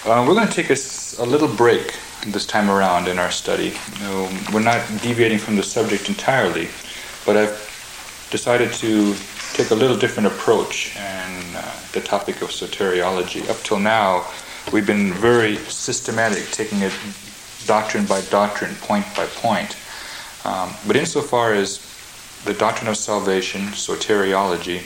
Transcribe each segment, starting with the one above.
We're going to take a little break this time around in our study. We're not deviating from the subject entirely, but I've decided to take a little different approach in the topic of soteriology. Up till now, we've been very systematic, taking it doctrine by doctrine, point by point. But insofar as the doctrine of salvation, soteriology,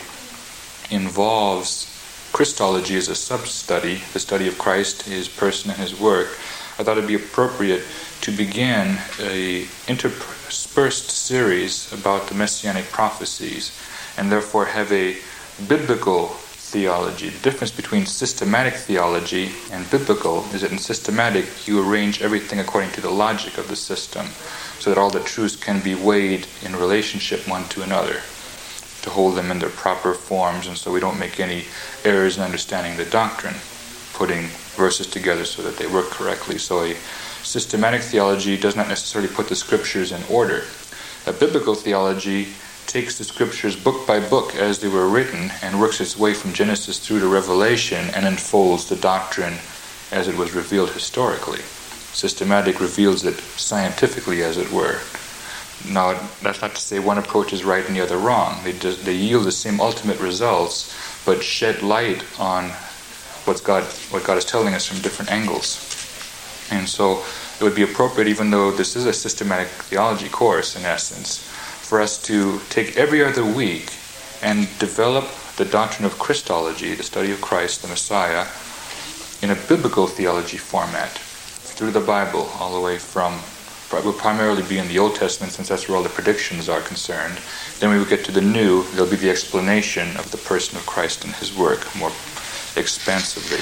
involves Christology as a sub-study, the study of Christ, His person and His work, I thought it would be appropriate to begin a interspersed series about the Messianic prophecies, and therefore have a biblical theology. The difference between systematic theology and biblical is that in systematic you arrange everything according to the logic of the system, so that all the truths can be weighed in relationship one to another, to hold them in their proper forms, and so we don't make any errors in understanding the doctrine, putting verses together so that they work correctly. So a systematic theology does not necessarily put the scriptures in order. A biblical theology takes the scriptures book by book as they were written and works its way from Genesis through to Revelation and unfolds the doctrine as it was revealed historically. Systematic reveals it scientifically, as it were. Now, that's not to say one approach is right and the other wrong. They yield the same ultimate results, but shed light on what God is telling us from different angles. And so it would be appropriate, even though this is a systematic theology course in essence, for us to take every other week and develop the doctrine of Christology, the study of Christ, the Messiah, in a biblical theology format, through the Bible, all the way from, it will primarily be in the Old Testament, since that's where all the predictions are concerned. Then we will get to the New, there'll be the explanation of the person of Christ and His work more expansively.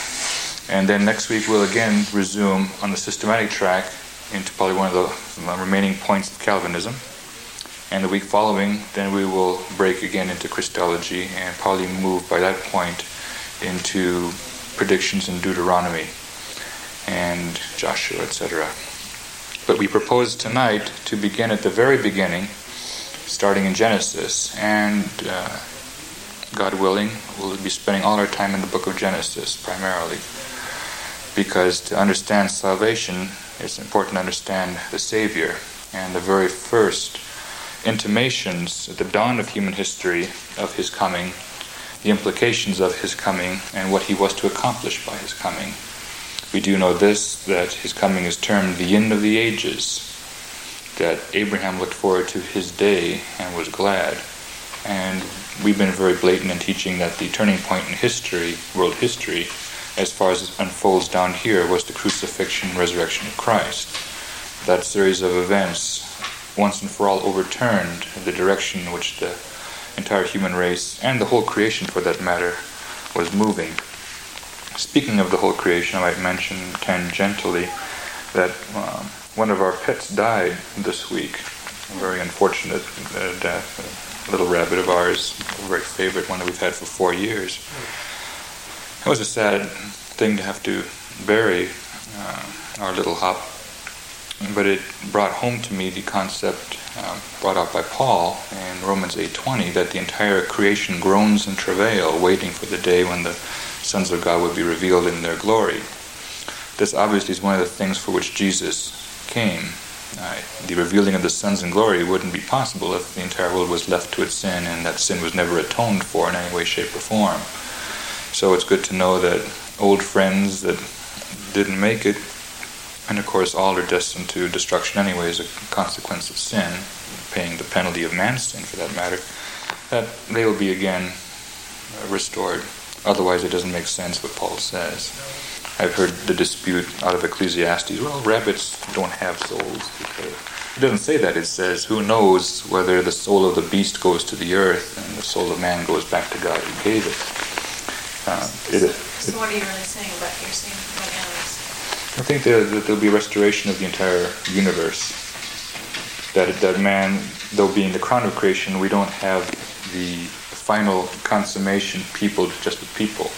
And then next week we'll again resume on the systematic track into probably one of the remaining points of Calvinism. And the week following, then we will break again into Christology and probably move by that point into predictions in Deuteronomy and Joshua, etc. But we propose tonight to begin at the very beginning, starting in Genesis, and God willing, we'll be spending all our time in the book of Genesis primarily, because to understand salvation, it's important to understand the Savior, and the very first intimations at the dawn of human history of His coming, the implications of His coming, and what He was to accomplish by His coming. We do know this, that His coming is termed the end of the ages, that Abraham looked forward to His day and was glad. And we've been very blatant in teaching that the turning point in history, world history, as far as it unfolds down here, was the crucifixion and resurrection of Christ. That series of events, once and for all, overturned the direction in which the entire human race, and the whole creation for that matter, was moving. Speaking of the whole creation, I might mention tangentially that one of our pets died this week. A very unfortunate death. A little rabbit of ours, a very favorite one that we've had for 4 years. It was a sad thing to have to bury our little hop, but it brought home to me the concept brought out by Paul in Romans 8:20, that the entire creation groans in travail, waiting for the day when the sons of God would be revealed in their glory. This obviously is one of the things for which Jesus came. The revealing of the sons in glory wouldn't be possible if the entire world was left to its sin and that sin was never atoned for in any way, shape, or form. So it's good to know that old friends that didn't make it, and of course all are destined to destruction anyway as a consequence of sin, paying the penalty of man's sin for that matter, that they will be again restored. Otherwise it doesn't make sense what Paul says. I've heard the dispute out of Ecclesiastes, well, rabbits don't have souls. Because it doesn't say that. It says, who knows whether the soul of the beast goes to the earth and the soul of man goes back to God who gave it. So what are you really saying about animals? I think that there'll be a restoration of the entire universe. That man, though being the crown of creation, we don't have the final consummation just with people.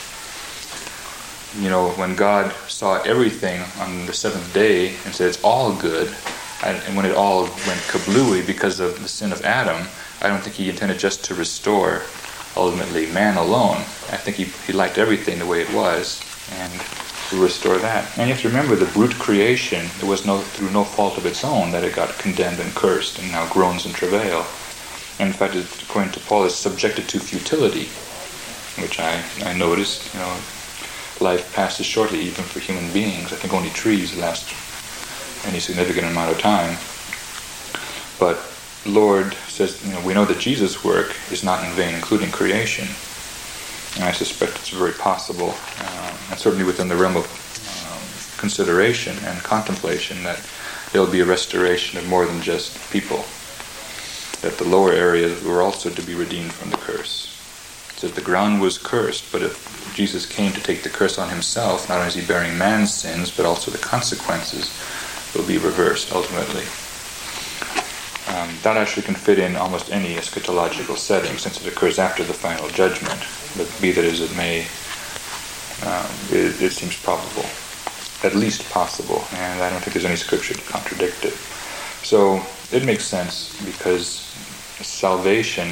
You know, when God saw everything on the seventh day and said it's all good, and when it all went kablooey because of the sin of Adam, I don't think He intended just to restore ultimately man alone. I think he liked everything the way it was, and will restore that. And you have to remember the brute creation, it was through no fault of its own that it got condemned and cursed and now groans in travail. And in fact, according to Paul, it's subjected to futility, which I noticed. Life passes shortly even for human beings. I think only trees last any significant amount of time. But Lord says, we know that Jesus' work is not in vain, including creation. And I suspect it's very possible, and certainly within the realm of consideration and contemplation, that there will be a restoration of more than just people. That the lower areas were also to be redeemed from the curse. It says the ground was cursed, but if Jesus came to take the curse on himself, not only is he bearing man's sins, but also the consequences will be reversed ultimately. That actually can fit in almost any eschatological setting, since it occurs after the final judgment. But be that as it may, it seems probable, at least possible, and I don't think there's any scripture to contradict it. So it makes sense, because salvation,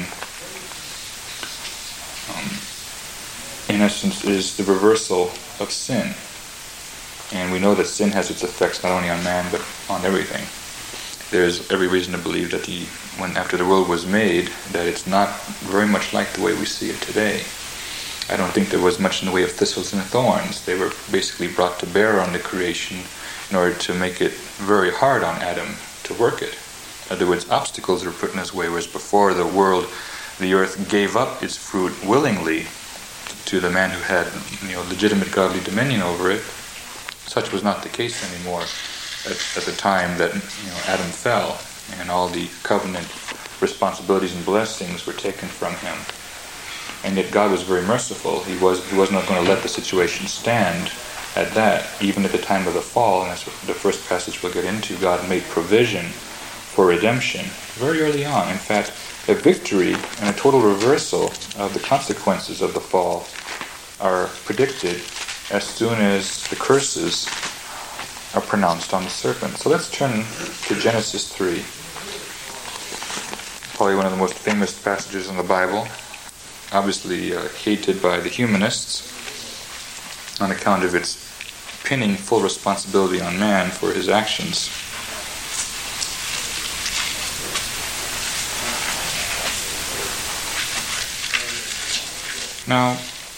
in essence, is the reversal of sin. And we know that sin has its effects not only on man, but on everything. There's every reason to believe that after the world was made, that it's not very much like the way we see it today. I don't think there was much in the way of thistles and thorns. They were basically brought to bear on the creation in order to make it very hard on Adam to work it. In other words, obstacles were put in his way, whereas before the earth gave up its fruit willingly to the man who had legitimate godly dominion over it. Such was not the case anymore at the time that Adam fell, and all the covenant responsibilities and blessings were taken from him. And yet God was very merciful. He was not going to let the situation stand at that. Even at the time of the fall, and that's what the first passage we'll get into, God made provision for redemption very early on. In fact, a victory and a total reversal of the consequences of the fall are predicted as soon as the curses are pronounced on the serpent. So let's turn to Genesis 3. Probably one of the most famous passages in the Bible. Obviously hated by the humanists on account of its pinning full responsibility on man for his actions. Now,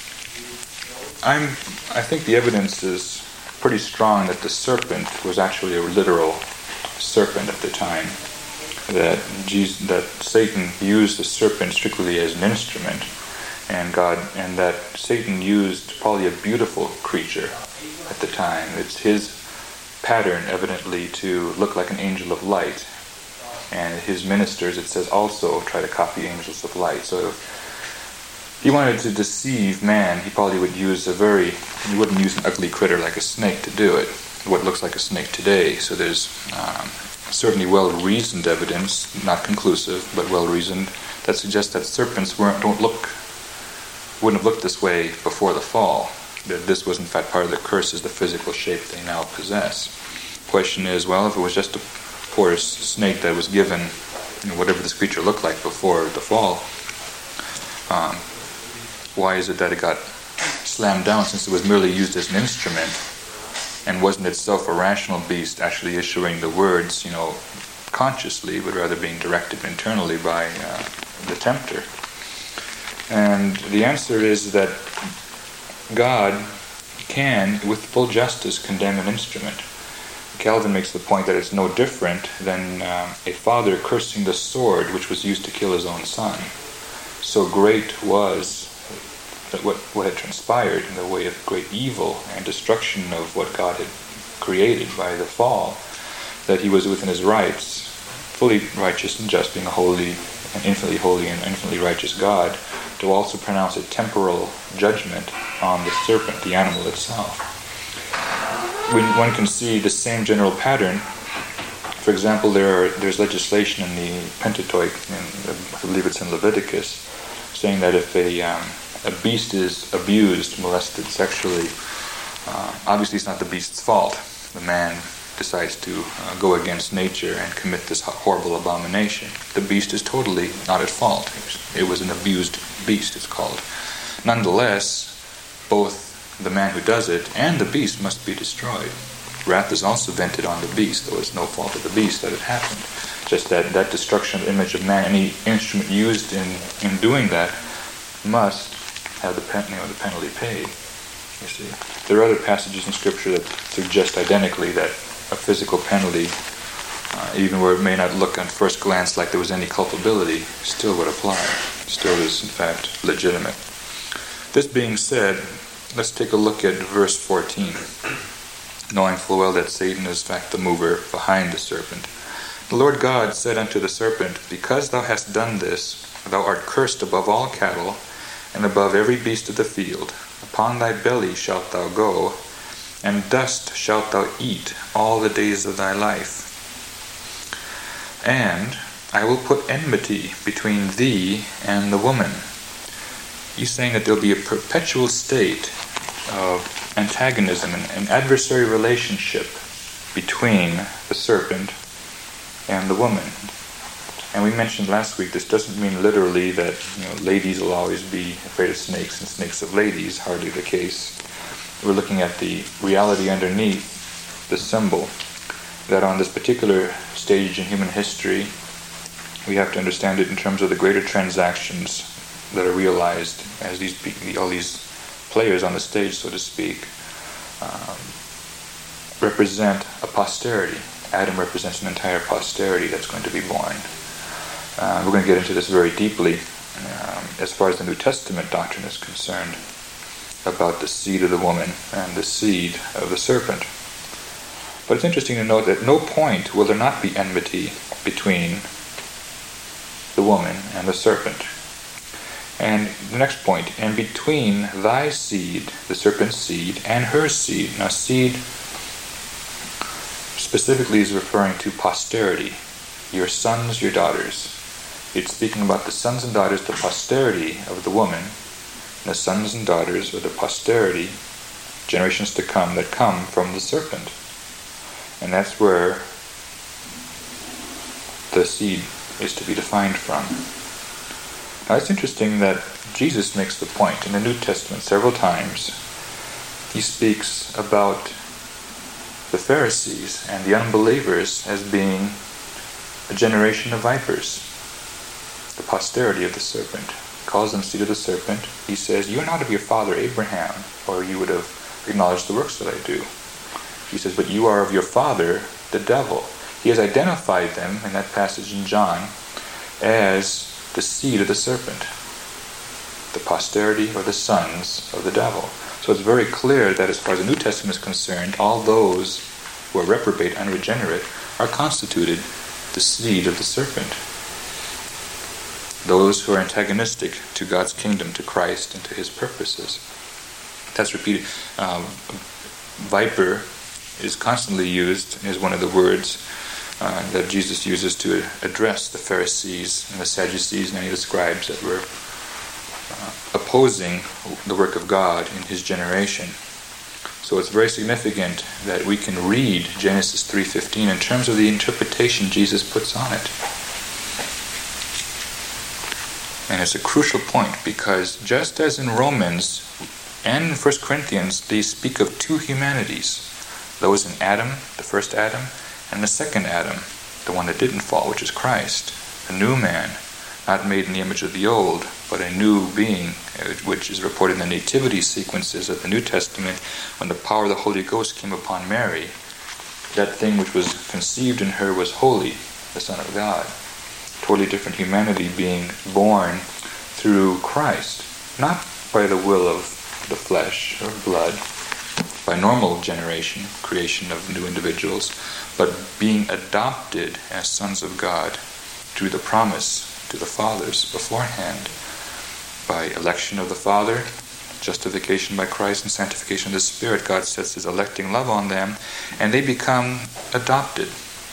I think the evidence is pretty strong that the serpent was actually a literal serpent at the time. That Satan used the serpent strictly as an instrument, and that Satan used probably a beautiful creature at the time. It's his pattern, evidently, to look like an angel of light, and his ministers, it says, also try to copy angels of light. So if he wanted to deceive man, he probably would he wouldn't use an ugly critter like a snake to do it, what looks like a snake today. So there's certainly well-reasoned evidence, not conclusive, but well-reasoned, that suggests that serpents wouldn't have looked this way before the fall. That this was in fact part of the curse, is the physical shape they now possess. The question is, well, if it was just a poor snake that was given whatever this creature looked like before the fall, why is it that it got slammed down, since it was merely used as an instrument and wasn't itself a rational beast actually issuing the words, consciously, but rather being directed internally by the tempter? And the answer is that God can, with full justice, condemn an instrument. Calvin makes the point that it's no different than a father cursing the sword which was used to kill his own son. So great was what had transpired in the way of great evil and destruction of what God had created by the fall, that he was within his rights, fully righteous and just, being a holy and infinitely righteous God, to also pronounce a temporal judgment on the serpent, the animal itself. One can see the same general pattern. For example, there's legislation in the Pentateuch, I believe it's in Leviticus, saying that if a beast is abused, molested sexually, obviously it's not the beast's fault. The man decides to go against nature and commit this horrible abomination. The beast is totally not at fault. It was an abused beast, it's called. Nonetheless, both the man who does it, and the beast must be destroyed. Wrath is also vented on the beast, though it's no fault of the beast that it happened. Just that destruction of the image of man, any instrument used in doing that must have the penalty paid. You see, there are other passages in Scripture that suggest identically that a physical penalty, even where it may not look at first glance like there was any culpability, still would apply. Still is in fact legitimate. This being said, let's take a look at verse 14. Knowing full well that Satan is in fact the mover behind the serpent. The Lord God said unto the serpent, Because thou hast done this, thou art cursed above all cattle, and above every beast of the field. Upon thy belly shalt thou go, and dust shalt thou eat all the days of thy life. And I will put enmity between thee and the woman. He's saying that there will be a perpetual state of antagonism and an adversary relationship between the serpent and the woman. And we mentioned last week, this doesn't mean literally that ladies will always be afraid of snakes and snakes of ladies. Hardly the case. We're looking at the reality underneath the symbol, that on this particular stage in human history, we have to understand it in terms of the greater transactions that are realized as all these players on the stage, so to speak, represent a posterity. Adam represents an entire posterity that's going to be born. We're going to get into this very deeply as far as the New Testament doctrine is concerned about the seed of the woman and the seed of the serpent. But it's interesting to note that at no point will there not be enmity between the woman and the serpent. And the next point, and between thy seed, the serpent's seed, and her seed. Now seed specifically is referring to posterity, your sons, your daughters. It's speaking about the sons and daughters, the posterity of the woman, and the sons and daughters, or the posterity, generations to come, that come from the serpent. And that's where the seed is to be defined from. Now it's interesting that Jesus makes the point in the New Testament several times. He speaks about the Pharisees and the unbelievers as being a generation of vipers, the posterity of the serpent. He calls them seed of the serpent. He says, you are not of your father Abraham, or you would have acknowledged the works that I do. He says, but you are of your father, the devil. He has identified them in that passage in John as the seed of the serpent, the posterity or the sons of the devil. So it's very clear that as far as the New Testament is concerned, all those who are reprobate, unregenerate, are constituted the seed of the serpent. Those who are antagonistic to God's kingdom, to Christ, and to his purposes. That's repeated. Viper is constantly used as one of the words that Jesus uses to address the Pharisees and the Sadducees and any of the scribes that were opposing the work of God in his generation. So it's very significant that we can read Genesis 3:15 in terms of the interpretation Jesus puts on it. And it's a crucial point, because just as in Romans and in 1 Corinthians, they speak of two humanities. Those in Adam, the first Adam, and the second Adam, the one that didn't fall, which is Christ, a new man, not made in the image of the old, but a new being, which is reported in the nativity sequences of the New Testament, when the power of the Holy Ghost came upon Mary. That thing which was conceived in her was holy, the Son of God. Totally different humanity being born through Christ, not by the will of the flesh or blood, by normal generation, creation of new individuals, but being adopted as sons of God through the promise to the fathers beforehand, by election of the Father, justification by Christ, and sanctification of the Spirit. God sets his electing love on them, and they become adopted.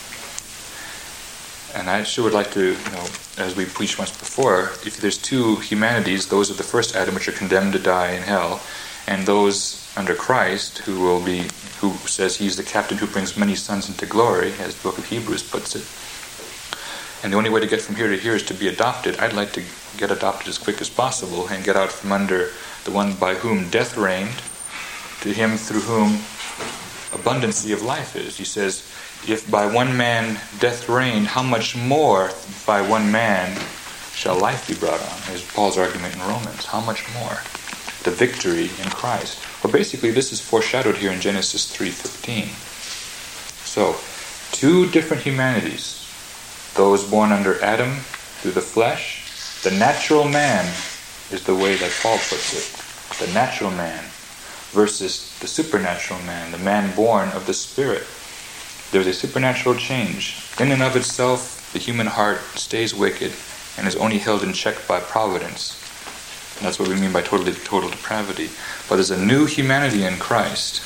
And I sure would like to, as we preached once before, if there's two humanities, those of the first Adam which are condemned to die in hell, and those under Christ who says he's the captain who brings many sons into glory, as the book of Hebrews puts it. And the only way to get from here to here is to be adopted. I'd like to get adopted as quick as possible and get out from under the one by whom death reigned to him through whom abundancy of life is. He says, if by one man death reigned, how much more by one man shall life be brought on? Is Paul's argument in Romans. How much more? The victory in Christ. Well, basically, this is foreshadowed here in Genesis 3:15. So, two different humanities. Those born under Adam through the flesh. The natural man is the way that Paul puts it. The natural man versus the supernatural man, the man born of the Spirit. There's a supernatural change. In and of itself, the human heart stays wicked and is only held in check by providence. And that's what we mean by total depravity. But there's a new humanity in Christ.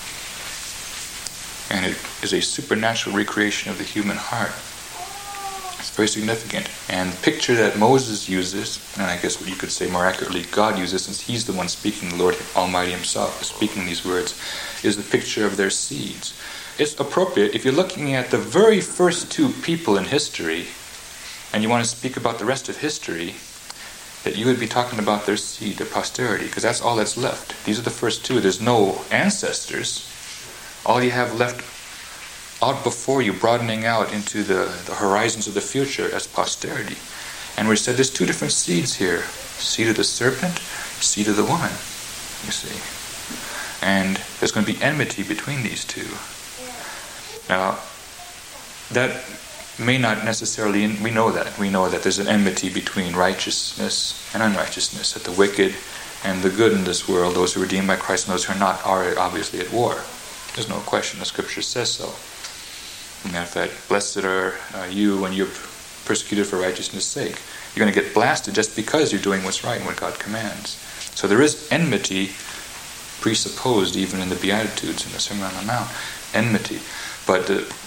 And it is a supernatural recreation of the human heart. It's very significant. And the picture that Moses uses, and I guess what you could say more accurately, God uses, since he's the one speaking, the Lord Almighty himself is speaking these words, is the picture of their seeds. It's appropriate, if you're looking at the very first two people in history, and you want to speak about the rest of history, that you would be talking about their seed, their posterity, because that's all that's left. These are the first two. There's no ancestors. All you have left out before you, broadening out into the horizons of the future as posterity. And we said there's two different seeds here. Seed of the serpent, seed of the woman, you see. And there's going to be enmity between these two. Now, that may not necessarily, we know that there's an enmity between righteousness and unrighteousness, that the wicked and the good in this world, those who are redeemed by Christ and those who are not, are obviously at war. There's no question, the Scripture says so. As a matter of fact, blessed are you when you're persecuted for righteousness' sake. You're going to get blasted just because you're doing what's right and what God commands. So there is enmity presupposed even in the Beatitudes, in the Sermon on the Mount. Enmity. But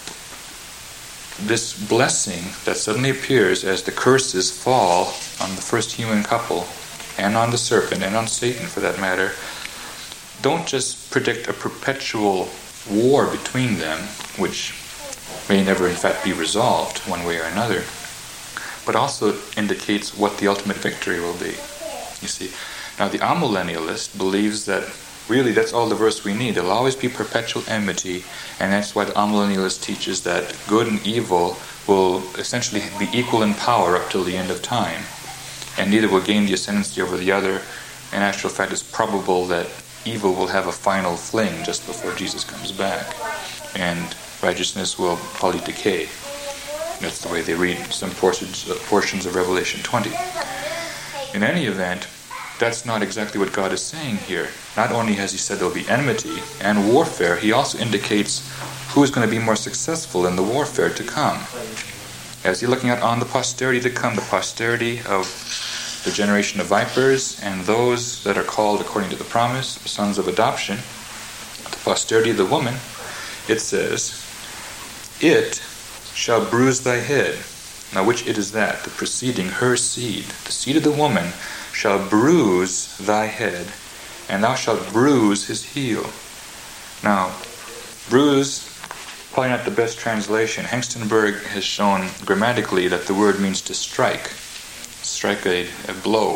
this blessing that suddenly appears as the curses fall on the first human couple, and on the serpent, and on Satan for that matter, don't just predict a perpetual war between them, which may never in fact be resolved one way or another, but also indicates what the ultimate victory will be. You see, now the amillennialist believes that really that's all the verse we need. There'll always be perpetual enmity, and that's why the amillennialist teaches that good and evil will essentially be equal in power up till the end of time, and neither will gain the ascendancy over the other. In actual fact, it's probable that evil will have a final fling just before Jesus comes back, and righteousness will probably decay. That's the way they read some portions of Revelation 20. In any event, that's not exactly what God is saying here. Not only has he said there will be enmity and warfare, he also indicates who is going to be more successful in the warfare to come. As he's looking at on the posterity to come, the posterity of the generation of vipers and those that are called according to the promise, the sons of adoption, the posterity of the woman, it says, it shall bruise thy head. Now which it is that? The preceding, her seed. The seed of the woman shall bruise thy head, and thou shalt bruise his heel. Now, bruise, probably not the best translation. Hengstenberg has shown grammatically that the word means to strike. Strike a blow.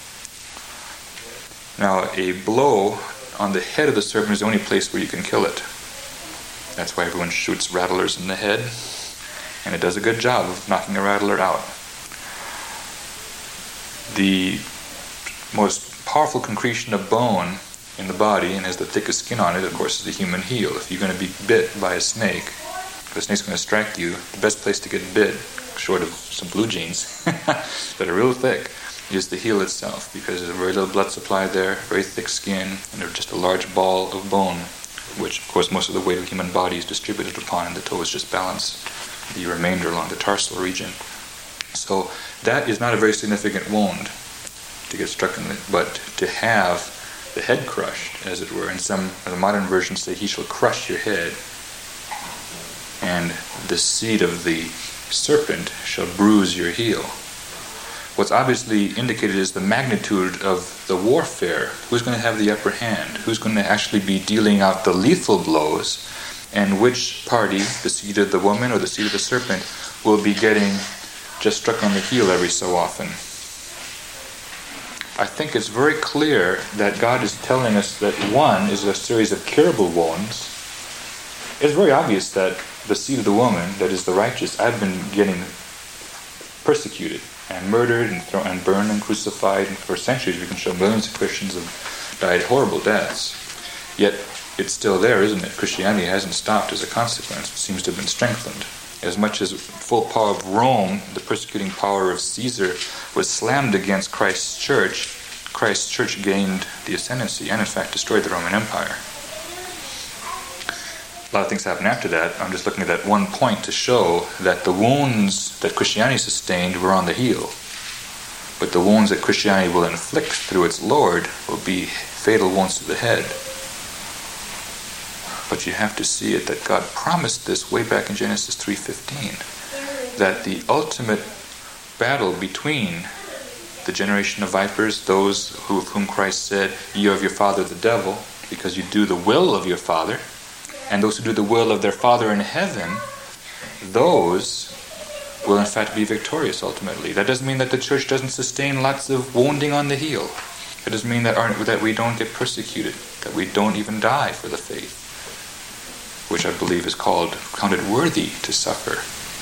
Now, a blow on the head of the serpent is the only place where you can kill it. That's why everyone shoots rattlers in the head, and it does a good job of knocking a rattler out. The most powerful concretion of bone in the body, and has the thickest skin on it, of course, is the human heel. If you're going to be bit by a snake, if the snake's going to strike you, the best place to get bit, short of some blue jeans that are real thick, is the heel itself, because there's a very little blood supply there, very thick skin, and there's just a large ball of bone, which, of course, most of the weight of the human body is distributed upon, and the toes just balance the remainder along the tarsal region. So that is not a very significant wound to get struck in it, but to have the head crushed, as it were, and some of the modern versions say, he shall crush your head, and the seed of the serpent shall bruise your heel. What's obviously indicated is the magnitude of the warfare. Who's going to have the upper hand? Who's going to actually be dealing out the lethal blows? And which party, the seed of the woman or the seed of the serpent, will be getting just struck on the heel every so often? I think it's very clear that God is telling us that one is a series of curable wounds. It's very obvious that the seed of the woman, that is the righteous, I've been getting persecuted and murdered and burned and crucified. And for centuries we can show millions of Christians have died horrible deaths. Yet it's still there, isn't it? Christianity hasn't stopped as a consequence. It seems to have been strengthened. As much as full power of Rome, the persecuting power of Caesar, was slammed against Christ's church gained the ascendancy and in fact destroyed the Roman Empire. A lot of things happen after that. I'm just looking at that one point to show that the wounds that Christianity sustained were on the heel. But the wounds that Christianity will inflict through its Lord will be fatal wounds to the head. But you have to see it that God promised this way back in Genesis 3:15. That the ultimate battle between the generation of vipers, those of whom Christ said, "You are of your father the devil, because you do the will of your father," and those who do the will of their Father in heaven, those will in fact be victorious ultimately. That doesn't mean that the church doesn't sustain lots of wounding on the heel. It doesn't mean that we don't get persecuted, that we don't even die for the faith, which I believe is counted worthy to suffer.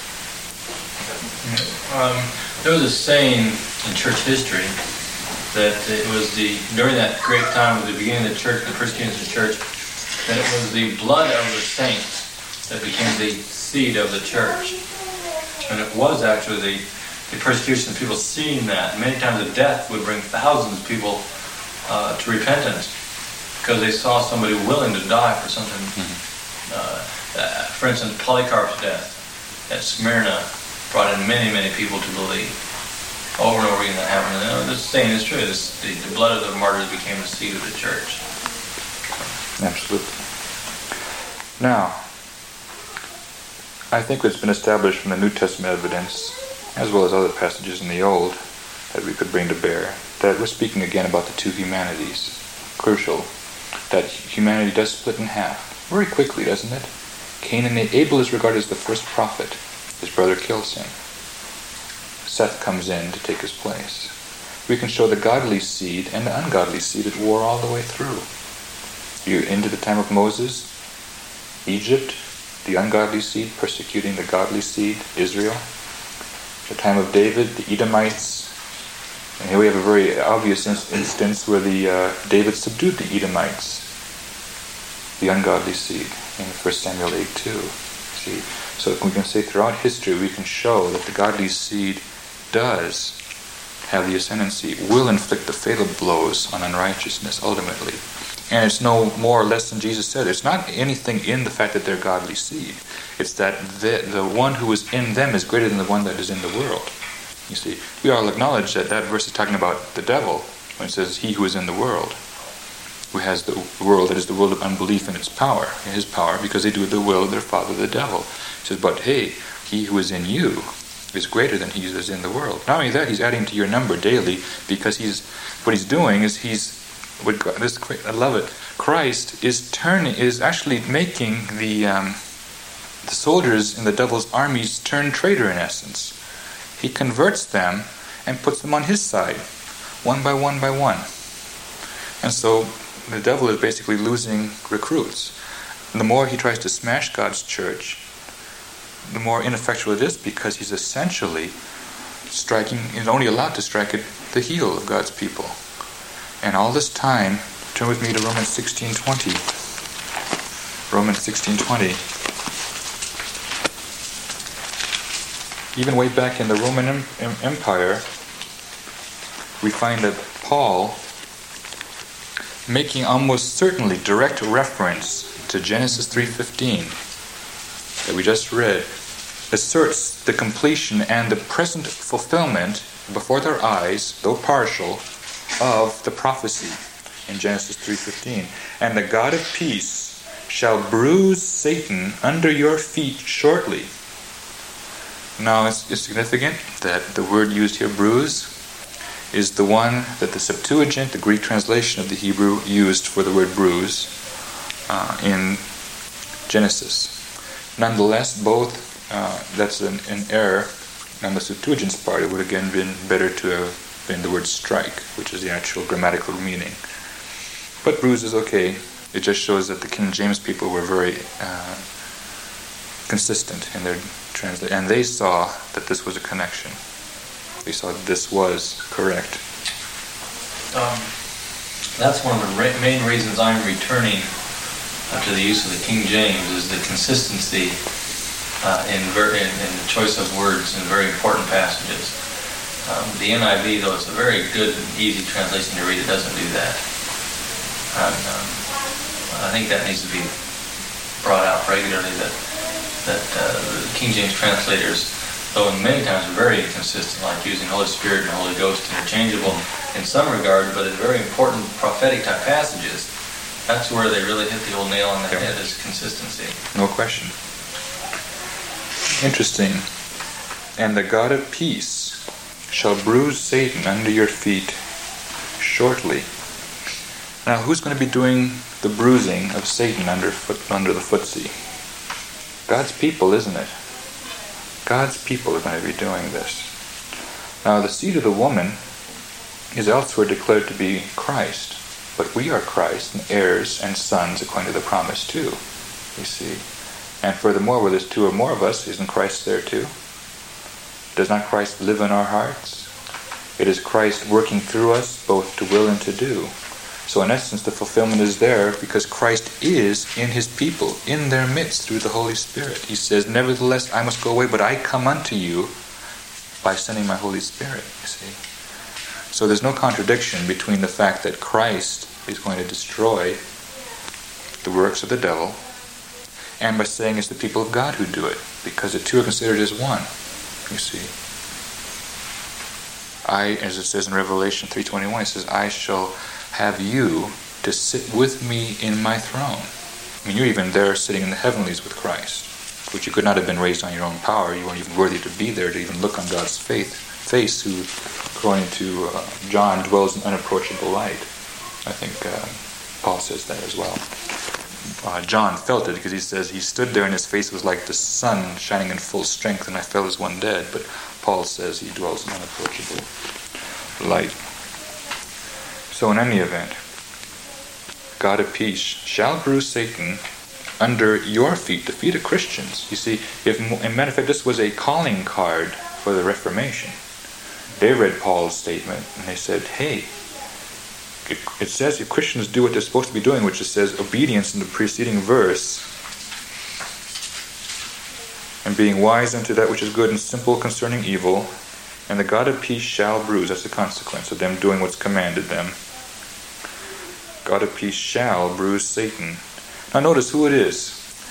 There was a saying in church history that it was during that great time of the beginning of the church, the persecution of the church, that it was the blood of the saints that became the seed of the church. And it was actually the persecution of people seeing that. Many times the death would bring thousands of people to repentance because they saw somebody willing to die for something. For instance, Polycarp's death at Smyrna brought in many, many people to believe. Over and over again that happened. And this saying is true. The blood of the martyrs became the seed of the church. Absolutely. Now, I think it's been established from the New Testament evidence, as well as other passages in the Old, that we could bring to bear, that we're speaking again about the two humanities. Crucial. That humanity does split in half. Very quickly, doesn't it? Abel is regarded as the first prophet. His brother kills him. Seth comes in to take his place. We can show the godly seed and the ungodly seed at war all the way through. You into the time of Moses, Egypt, the ungodly seed persecuting the godly seed, Israel. The time of David, the Edomites. And here we have a very obvious instance where David subdued the Edomites, the ungodly seed, in 1 Samuel 8:2. See, so we can say throughout history we can show that the godly seed does have the ascendancy, will inflict the fatal blows on unrighteousness ultimately. And it's no more or less than Jesus said. It's not anything in the fact that they're godly seed. It's that the one who is in them is greater than the one that is in the world. You see, we all acknowledge that verse is talking about the devil when it says he who is in the world, who has the world that is the world of unbelief in its power, in his power, because they do the will of their father the devil. He says, but hey, he who is in you is greater than he who is in the world. Not only that, he's adding to your number daily, because what he's doing is I love it. Christ is actually making the soldiers in the devil's armies turn traitor in essence. He converts them and puts them on his side, one by one by one. And so the devil is basically losing recruits. And the more he tries to smash God's church, the more ineffectual it is, because he's essentially he's only allowed to strike at the heel of God's people. And all this time, turn with me to Romans 16:20. Romans 16:20. Even way back in the Roman Empire, we find that Paul, making almost certainly direct reference to Genesis 3:15 that we just read, asserts the completion and the present fulfillment before their eyes, though partial, of the prophecy in Genesis 3:15. And the God of peace shall bruise Satan under your feet shortly. Now it's significant that the word used here, bruise, is the one that the Septuagint, the Greek translation of the Hebrew, used for the word bruise in Genesis. Nonetheless, both, that's an error on the Septuagint's part. It would again been better to have been the word strike, which is the actual grammatical meaning. But bruise is okay. It just shows that the King James people were very consistent in their translation, and they saw that this was a connection. They saw that this was correct. That's one of the main reasons I'm returning to the use of the King James, is the consistency in the choice of words in very important passages. The NIV, though it's a very good and easy translation to read, it doesn't do that. And I think that needs to be brought out regularly, that the King James translators, though many times are very inconsistent, like using Holy Spirit and Holy Ghost interchangeable in some regard, but in very important prophetic type passages, that's where they really hit the old nail on the head, is consistency. No question. Interesting. And the God of peace shall bruise Satan under your feet shortly. Now, who's going to be doing the bruising of Satan under the footsie? God's people, isn't it? God's people are going to be doing this. Now, the seed of the woman is elsewhere declared to be Christ, but we are Christ and heirs and sons according to the promise too, you see. And furthermore, where there's two or more of us, isn't Christ there too? Does not Christ live in our hearts? It is Christ working through us both to will and to do. So in essence, the fulfillment is there because Christ is in his people, in their midst through the Holy Spirit. He says, nevertheless, I must go away, but I come unto you by sending my Holy Spirit, you see. So there's no contradiction between the fact that Christ is going to destroy the works of the devil and by saying it's the people of God who do it, because the two are considered as one, you see. As it says in Revelation 3:21, it says, I shall have you to sit with me in my throne. I mean, you're even there sitting in the heavenlies with Christ, which you could not have been raised on your own power. You weren't even worthy to be there to even look on God's face, who, according to John, dwells in unapproachable light. I think Paul says that as well. John felt it because he says he stood there and his face was like the sun shining in full strength, and I fell as one dead. But Paul says he dwells in unapproachable light. So in any event, God of peace shall bruise Satan under your feet, the feet of Christians. You see, as a matter of fact, this was a calling card for the Reformation. They read Paul's statement and they said, hey, it says if Christians do what they're supposed to be doing, which it says obedience in the preceding verse, and being wise unto that which is good and simple concerning evil, and the God of peace shall bruise. That's the consequence of them doing what's commanded them. God of peace shall bruise Satan. Now notice who it is.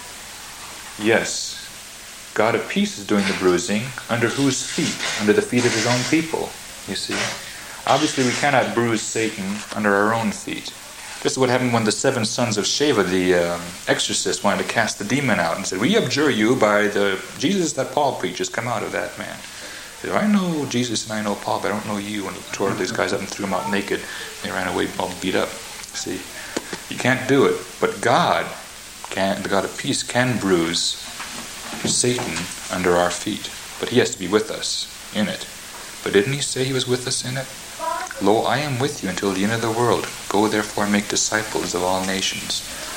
Yes, God of peace is doing the bruising. Under whose feet? Under the feet of his own people, you see. Obviously we cannot bruise Satan under our own feet. This is what happened when the 7 sons of Sheva, the exorcist, wanted to cast the demon out and said, we abjure you by the Jesus that Paul preaches, come out of that man. He said, I know Jesus and I know Paul, but I don't know you. And he tore these guys up and threw them out naked. They ran away all beat up. See, you can't do it, but God can, the God of peace, can bruise Satan under our feet. But he has to be with us in it. But didn't he say he was with us in it? Lo, I am with you until the end of the world. Go therefore and make disciples of all nations,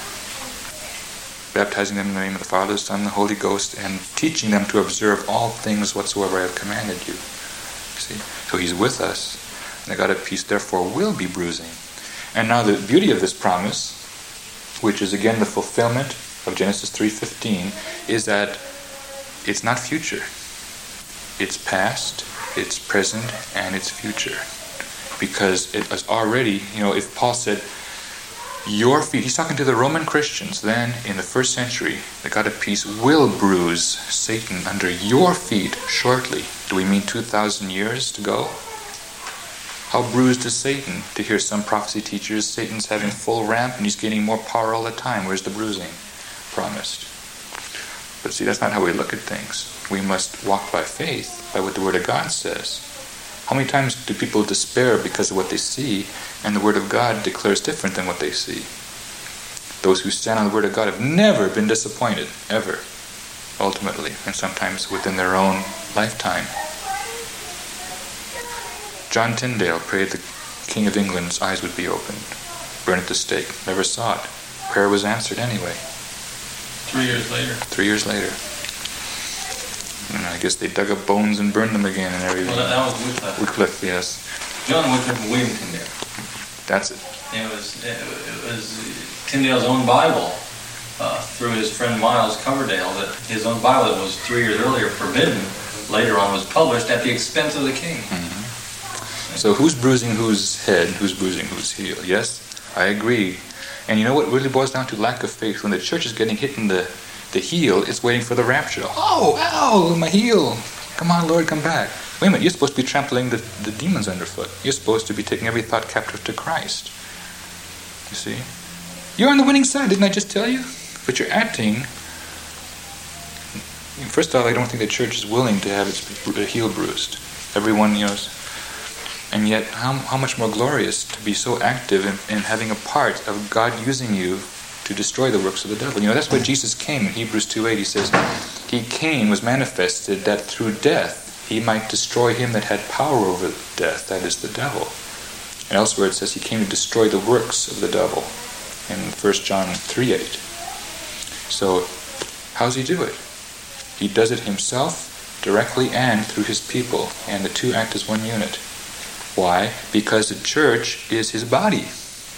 baptizing them in the name of the Father, the Son, and the Holy Ghost, and teaching them to observe all things whatsoever I have commanded you. See? So he's with us, and the God of peace therefore will be bruising. And now the beauty of this promise, which is again the fulfillment of Genesis 3:15, is that it's not future. It's past, it's present, and it's future. Because it is already, if Paul said, your feet, he's talking to the Roman Christians then in the first century, the God of peace will bruise Satan under your feet shortly. Do we mean 2,000 years to go? How bruised is Satan? To hear some prophecy teachers, Satan's having full ramp and he's gaining more power all the time. Where's the bruising promised? But see, that's not how we look at things. We must walk by faith, by what the Word of God says. How many times do people despair because of what they see, and the Word of God declares different than what they see? Those who stand on the Word of God have never been disappointed, ever, ultimately, and sometimes within their own lifetime. John Tyndale prayed the King of England's eyes would be opened. Burned at the stake. Never saw it. Prayer was answered anyway. 3 years later. 3 years later. And I guess they dug up bones and burned them again and everything. Well, that was Wycliffe. Wycliffe, yes. John Wycliffe and William Tyndale. That's it. It was Tyndale's own Bible, through his friend Miles Coverdale, that his own Bible that was 3 years earlier forbidden, later on was published at the expense of the king. Mm-hmm. So who's bruising whose head, who's bruising whose heel? Yes, I agree. And you know what really boils down to? Lack of faith. When the church is getting hit in the heel, it's waiting for the rapture. Oh, ow, my heel. Come on, Lord, come back. Wait a minute, you're supposed to be trampling the demons underfoot. You're supposed to be taking every thought captive to Christ. You see? You're on the winning side, didn't I just tell you? But you're acting... First of all, I don't think the church is willing to have its heel bruised. Everyone, and yet, how much more glorious to be so active in having a part of God using you to destroy the works of the devil. That's why Jesus came in Hebrews 2:8. He says, He came, was manifested, that through death He might destroy him that had power over death, that is the devil. And elsewhere it says He came to destroy the works of the devil in 1 John 3:8. So, how does He do it? He does it Himself, directly and through His people, and the two act as one unit. Why? Because the church is His body.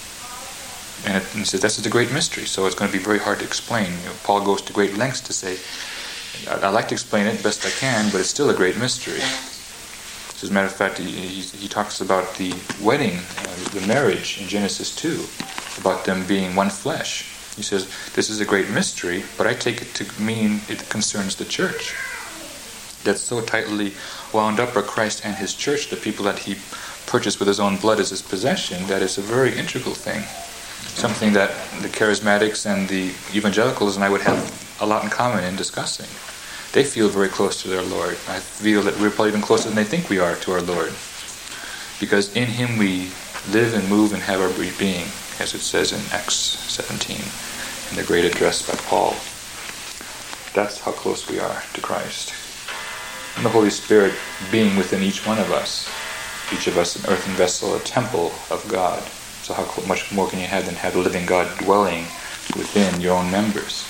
And he says that's the great mystery, so it's going to be very hard to explain. Paul goes to great lengths to say, I like to explain it best I can, but it's still a great mystery. As a matter of fact, he talks about the wedding, the marriage in Genesis 2, about them being one flesh. He says, this is a great mystery, but I take it to mean it concerns the church. That's so tightly wound up are Christ and His church, the people that He purchased with His own blood as His possession, that is a very integral thing. Something that the charismatics and the evangelicals and I would have a lot in common in discussing. They feel very close to their Lord. I feel that we're probably even closer than they think we are to our Lord. Because in Him we live and move and have our being, as it says in Acts 17, in the great address by Paul. That's how close we are to Christ. And the Holy Spirit being within each one of us an earthen vessel, a temple of God. So how much more can you have than have the living God dwelling within your own members?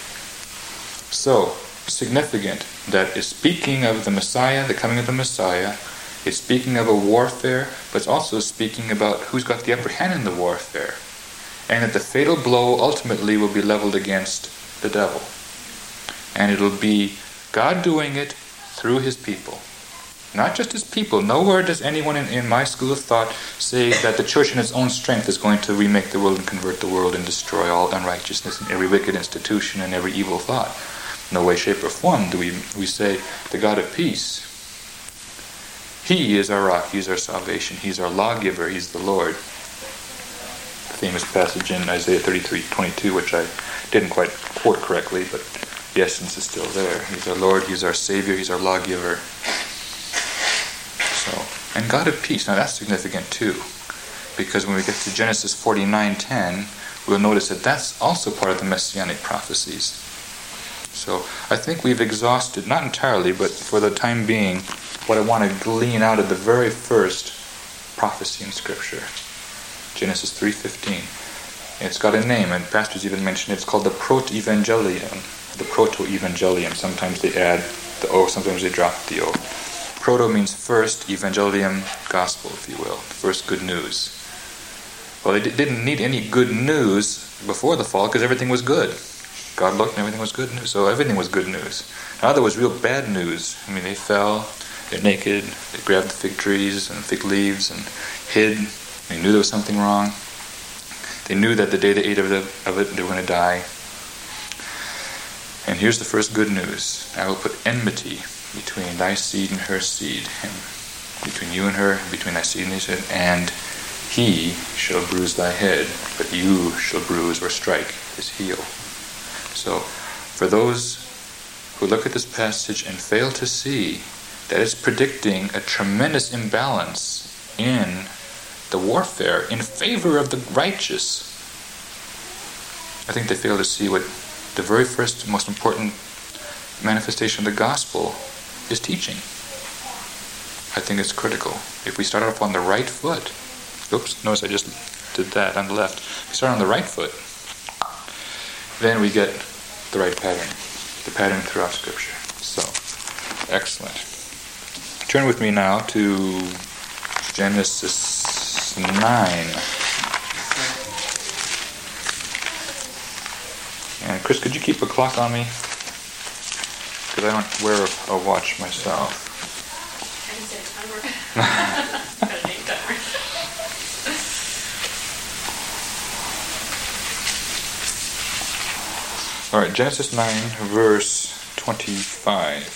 So, significant that is speaking of the Messiah, the coming of the Messiah. It's speaking of a warfare, but it's also speaking about who's got the upper hand in the warfare. And that the fatal blow ultimately will be leveled against the devil. And it'll be God doing it through His people. Not just His people. Nowhere does anyone in my school of thought say that the church in its own strength is going to remake the world and convert the world and destroy all unrighteousness and every wicked institution and every evil thought. No way, shape, or form do we say the God of peace. He is our rock. He is our salvation. He's our lawgiver. He's the Lord. The famous passage in Isaiah 33:22, which I didn't quite quote correctly, but the essence is still there. He's our Lord. He's our Savior. He's our lawgiver. And God of peace. Now that's significant too, because when we get to Genesis 49:10, we'll notice that that's also part of the Messianic prophecies. So I think we've exhausted, not entirely, but for the time being, what I want to glean out of the very first prophecy in Scripture, Genesis 3:15. It's got a name, and pastors even mention it's called the Proto-Evangelium. The Proto-Evangelium. Sometimes they add the O, sometimes they drop the O. Proto means first, evangelium, gospel, if you will. First good news. Well, they didn't need any good news before the fall because everything was good. God looked and everything was good news. So everything was good news. Now there was real bad news. I mean, they fell, they're naked, they grabbed the fig trees and fig leaves and hid. They knew there was something wrong. They knew that the day they ate of it, they were going to die. And here's the first good news. I will put enmity between thy seed and her seed, and between you and her, and between thy seed and his seed, and he shall bruise thy head, but you shall bruise or strike his heel. So, for those who look at this passage and fail to see that it's predicting a tremendous imbalance in the warfare in favor of the righteous, I think they fail to see what the very first, most important manifestation of the gospel is teaching. I think it's critical. If we start off on the right foot, oops, notice I just did that on the left. If we start on the right foot, then we get the right pattern, the pattern throughout Scripture. So, excellent. Turn with me now to Genesis 9. And Chris, could you keep a clock on me? Because I don't wear a watch myself. I can set a timer. Got a name timer. All right, Genesis 9, verse 25.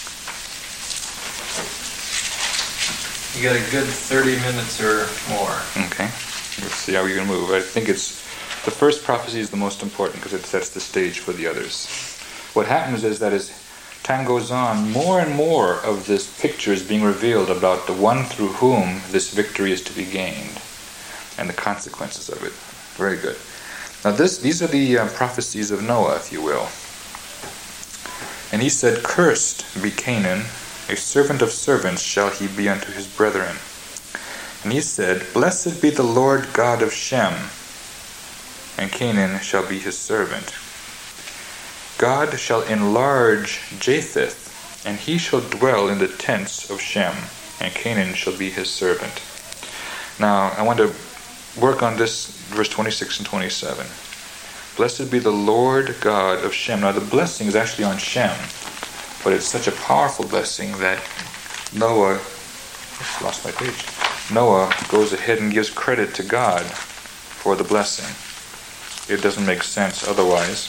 You got a good 30 minutes or more. Okay, let's see how we're going to move. I think it's the first prophecy is the most important because it sets the stage for the others. What happens is that as time goes on, more and more of this picture is being revealed about the one through whom this victory is to be gained and the consequences of it. Very good. Now these are the prophecies of Noah, if you will. And he said, "Cursed be Canaan, a servant of servants shall he be unto his brethren." And he said, "Blessed be the Lord God of Shem, and Canaan shall be his servant. God shall enlarge Japheth, and he shall dwell in the tents of Shem, and Canaan shall be his servant." Now, I want to work on this, verse 26 and 27. Blessed be the Lord God of Shem. Now, the blessing is actually on Shem, but it's such a powerful blessing that Noah, oops, lost my page. Noah goes ahead and gives credit to God for the blessing. It doesn't make sense otherwise.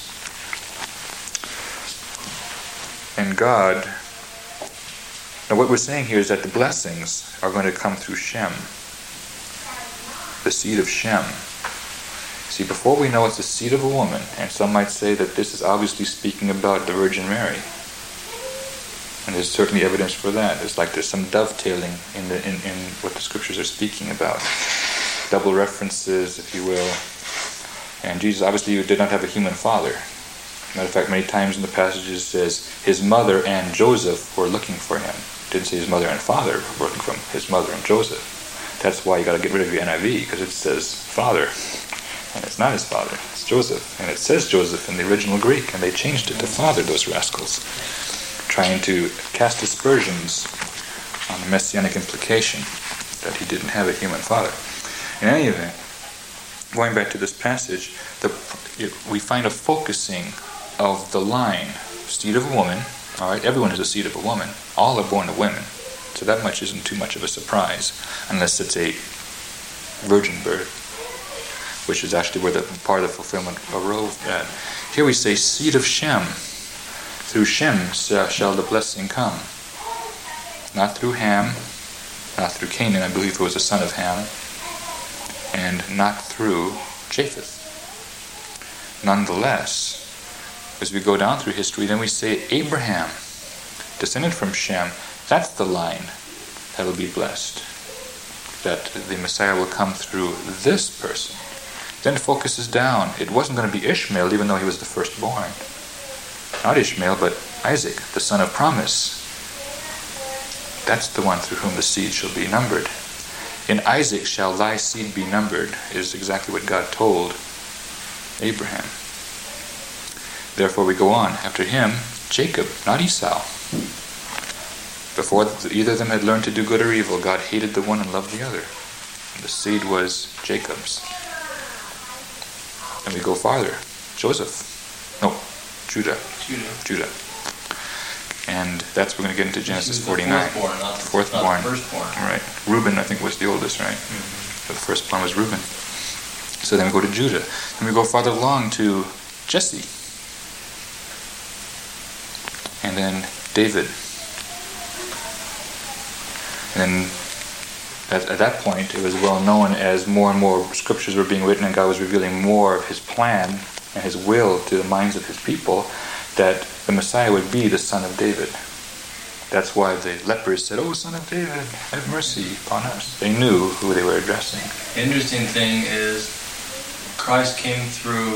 And God, now what we're saying here is that the blessings are going to come through Shem, the seed of Shem. See, before we know it's the seed of a woman, and some might say that this is obviously speaking about the Virgin Mary. And there's certainly evidence for that. It's like there's some dovetailing in what the Scriptures are speaking about. Double references, if you will. And Jesus obviously did not have a human father. Matter of fact, many times in the passages it says his mother and Joseph were looking for him. It didn't say his mother and father were looking for him. His mother and Joseph. That's why you got to get rid of your NIV, because it says father. And it's not his father, it's Joseph. And it says Joseph in the original Greek, and they changed it to father, those rascals, trying to cast aspersions on the messianic implication that he didn't have a human father. In any event, going back to this passage, we find a focusing of the line, seed of a woman. All right, everyone is a seed of a woman. All are born of women. So that much isn't too much of a surprise, unless it's a virgin birth, which is actually where the part of the fulfillment arose at. Here we say, seed of Shem. Through Shem shall the blessing come. Not through Ham, not through Canaan, I believe it was the son of Ham, and not through Japheth. Nonetheless, as we go down through history, then we say Abraham, descended from Shem, that's the line that will be blessed. That the Messiah will come through this person. Then it focuses down. It wasn't going to be Ishmael, even though he was the firstborn. Not Ishmael, but Isaac, the son of promise. That's the one through whom the seed shall be numbered. In Isaac shall thy seed be numbered, is exactly what God told Abraham. Therefore we go on. After him, Jacob, not Esau. Before either of them had learned to do good or evil, God hated the one and loved the other. And the seed was Jacob's. And we go farther. Judah. And that's we're going to get into Genesis 49. Fourthborn. Firstborn. Right. Reuben, I think, was the oldest, right? Mm-hmm. The firstborn was Reuben. So then we go to Judah. And we go farther along to Jesse. And then David. And then at that point, it was well known as more and more scriptures were being written and God was revealing more of his plan and his will to the minds of his people, that the Messiah would be the son of David. That's why the lepers said, "Oh, son of David, have mercy upon us." They knew who they were addressing. Interesting thing is, Christ came through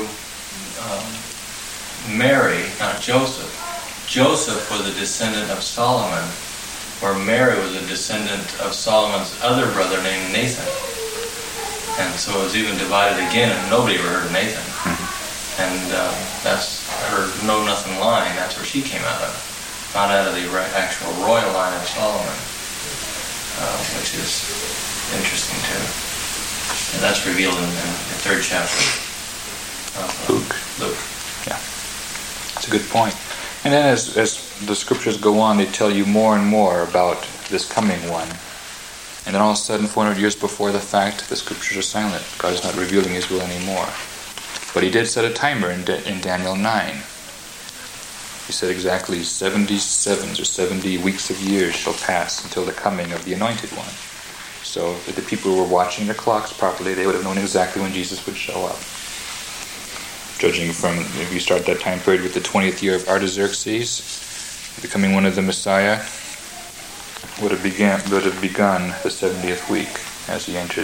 Mary, not Joseph. Joseph was a descendant of Solomon, where Mary was a descendant of Solomon's other brother named Nathan. And so it was even divided again, and nobody ever heard of Nathan. And that's her know-nothing line. That's where she came out of. Not out of the actual royal line of Solomon, which is interesting too. And that's revealed in the 3rd chapter of Luke. Yeah, that's a good point. And then as the scriptures go on, they tell you more and more about this coming one. And then all of a sudden, 400 years before the fact, the scriptures are silent. God is not revealing His will anymore. But He did set a timer in Daniel 9. He said exactly 77 or 70 weeks of years shall pass until the coming of the Anointed One. So if the people who were watching their clocks properly, they would have known exactly when Jesus would show up. Judging from, if you start that time period with the 20th year of Artaxerxes, becoming one of the Messiah, would have begun the 70th week as he entered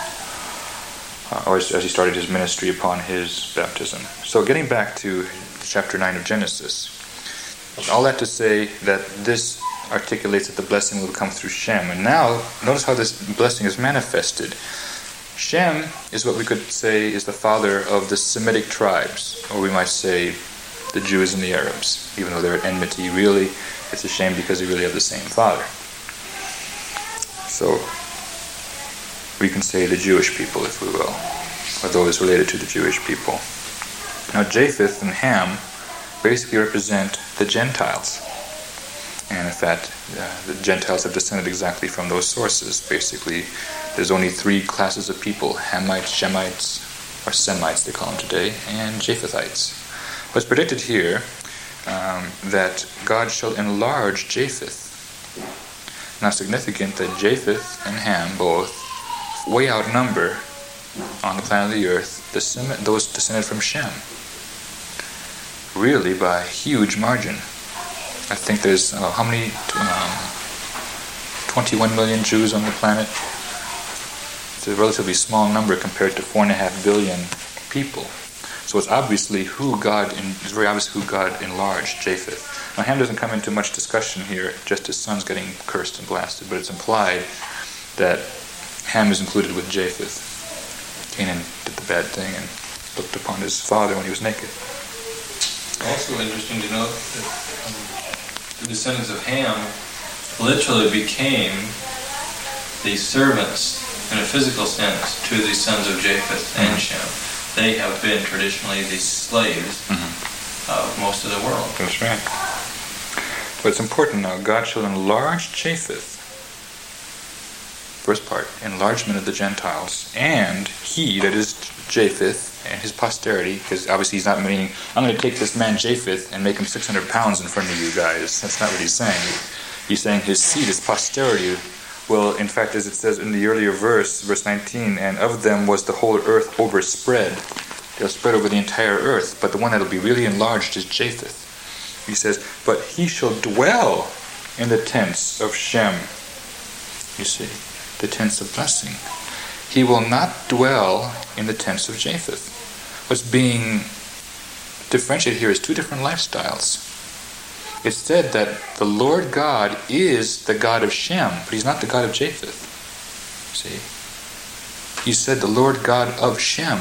as he started his ministry upon his baptism. So getting back to chapter 9 of Genesis, all that to say that this articulates that the blessing will come through Shem. And now, notice how this blessing is manifested. Shem is what we could say is the father of the Semitic tribes, or we might say the Jews and the Arabs. Even though they're at enmity, really, it's a shame because they really have the same father. So, we can say the Jewish people, if we will, or those related to the Jewish people. Now, Japheth and Ham basically represent the Gentiles. And in fact, the Gentiles have descended exactly from those sources. Basically, there's only 3 classes of people: Hamites, Shemites, or Semites they call them today, and Japhethites. But it's predicted here that God shall enlarge Japheth. Now, significant that Japheth and Ham both way outnumber on the planet of the earth those descended from Shem. Really, by a huge margin. I think there's, 21 million Jews on the planet. It's a relatively small number compared to 4.5 billion people. So it's obviously it's very obvious who God enlarged, Japheth. Now Ham doesn't come into much discussion here, just his son's getting cursed and blasted, but it's implied that Ham is included with Japheth. Canaan did the bad thing and looked upon his father when he was naked. Also interesting to note that the descendants of Ham literally became the servants, in a physical sense, to the sons of Japheth and Shem. They have been traditionally the slaves of most of the world. That's right. But it's important now. God shall enlarge Japheth. First part, enlargement of the Gentiles, and he, that is Japheth, and his posterity, because obviously he's not meaning, I'm going to take this man Japheth and make him 600 pounds in front of you guys. That's not what he's saying. He's saying his seed, his posterity, will, in fact, as it says in the earlier verse 19, and of them was the whole earth overspread. They'll spread over the entire earth, but the one that will be really enlarged is Japheth. He says, but he shall dwell in the tents of Shem. You see, the tents of blessing. He will not dwell in the tents of Japheth. What's being differentiated here is 2 different lifestyles. It's said that the Lord God is the God of Shem, but he's not the God of Japheth. See? He said the Lord God of Shem.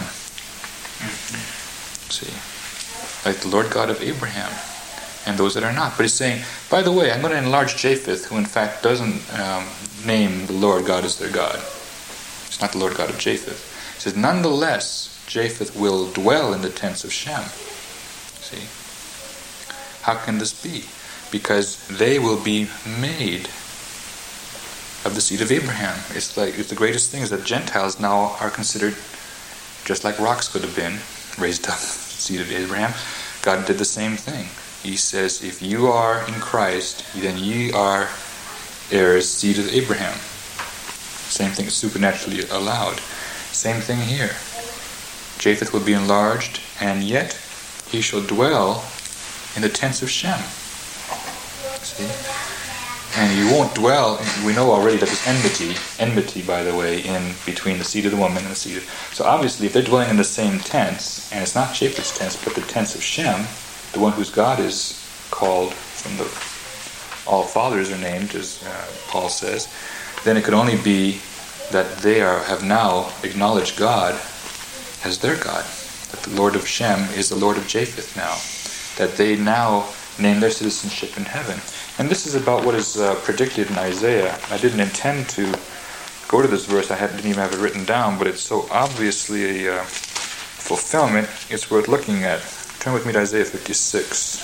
See? Like the Lord God of Abraham and those that are not. But he's saying, by the way, I'm going to enlarge Japheth, who in fact doesn't name the Lord God as their God. It's not the Lord God of Japheth. He says, nonetheless, Japheth will dwell in the tents of Shem. See? How can this be? Because they will be made of the seed of Abraham. It's the greatest thing is that Gentiles now are considered just like rocks could have been raised up, seed of Abraham. God did the same thing. He says, if you are in Christ, then ye are heirs, seed of Abraham. Same thing is supernaturally allowed. Same thing here. Japheth will be enlarged, and yet he shall dwell in the tents of Shem. See? And he won't dwell, we know already that there's enmity, by the way, in between the seed of the woman and the seed of... So obviously, if they're dwelling in the same tents, and it's not Japheth's tents, but the tents of Shem, the one whose God is called from the all fathers are named, as Paul says, then it could only be that they have now acknowledged God as their God. That the Lord of Shem is the Lord of Japheth now. That they now name their citizenship in heaven. And this is about what is predicted in Isaiah. I didn't intend to go to this verse. I didn't even have it written down, but it's so obviously a fulfillment, it's worth looking at. Turn with me to Isaiah 56.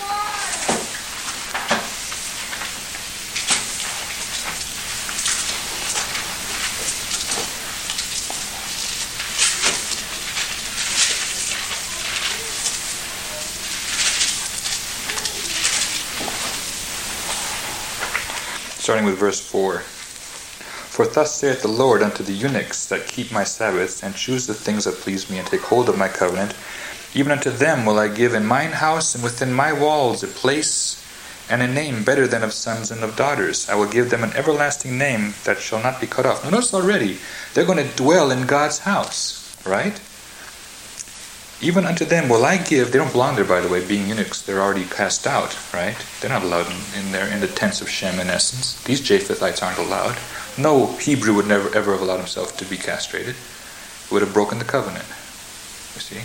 Starting with verse 4. For thus saith the Lord unto the eunuchs that keep my Sabbaths, and choose the things that please me, and take hold of my covenant, even unto them will I give in mine house and within my walls a place and a name better than of sons and of daughters. I will give them an everlasting name that shall not be cut off. Now notice already, they're going to dwell in God's house, right? Even unto them will I give. They don't belong there, by the way, being eunuchs. They're already cast out, right? They're not allowed in the tents of Shem, in essence. These Japhethites aren't allowed. No Hebrew would never ever have allowed himself to be castrated. He would have broken the covenant. You see?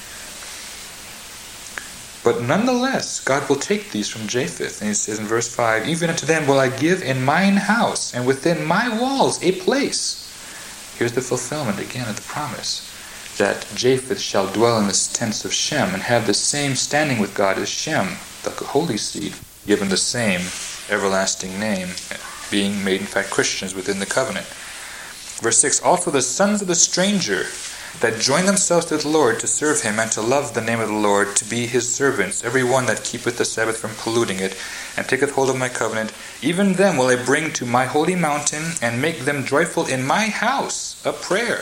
But nonetheless, God will take these from Japheth. And he says in verse 5, even unto them will I give in mine house and within my walls a place. Here's the fulfillment again of the promise. That Japheth shall dwell in the tents of Shem and have the same standing with God as Shem, the holy seed, given the same everlasting name, being made in fact Christians within the covenant. Verse 6, also the sons of the stranger that join themselves to the Lord to serve him and to love the name of the Lord, to be his servants, every one that keepeth the Sabbath from polluting it, and taketh hold of my covenant, even them will I bring to my holy mountain, and make them joyful in my house, a prayer.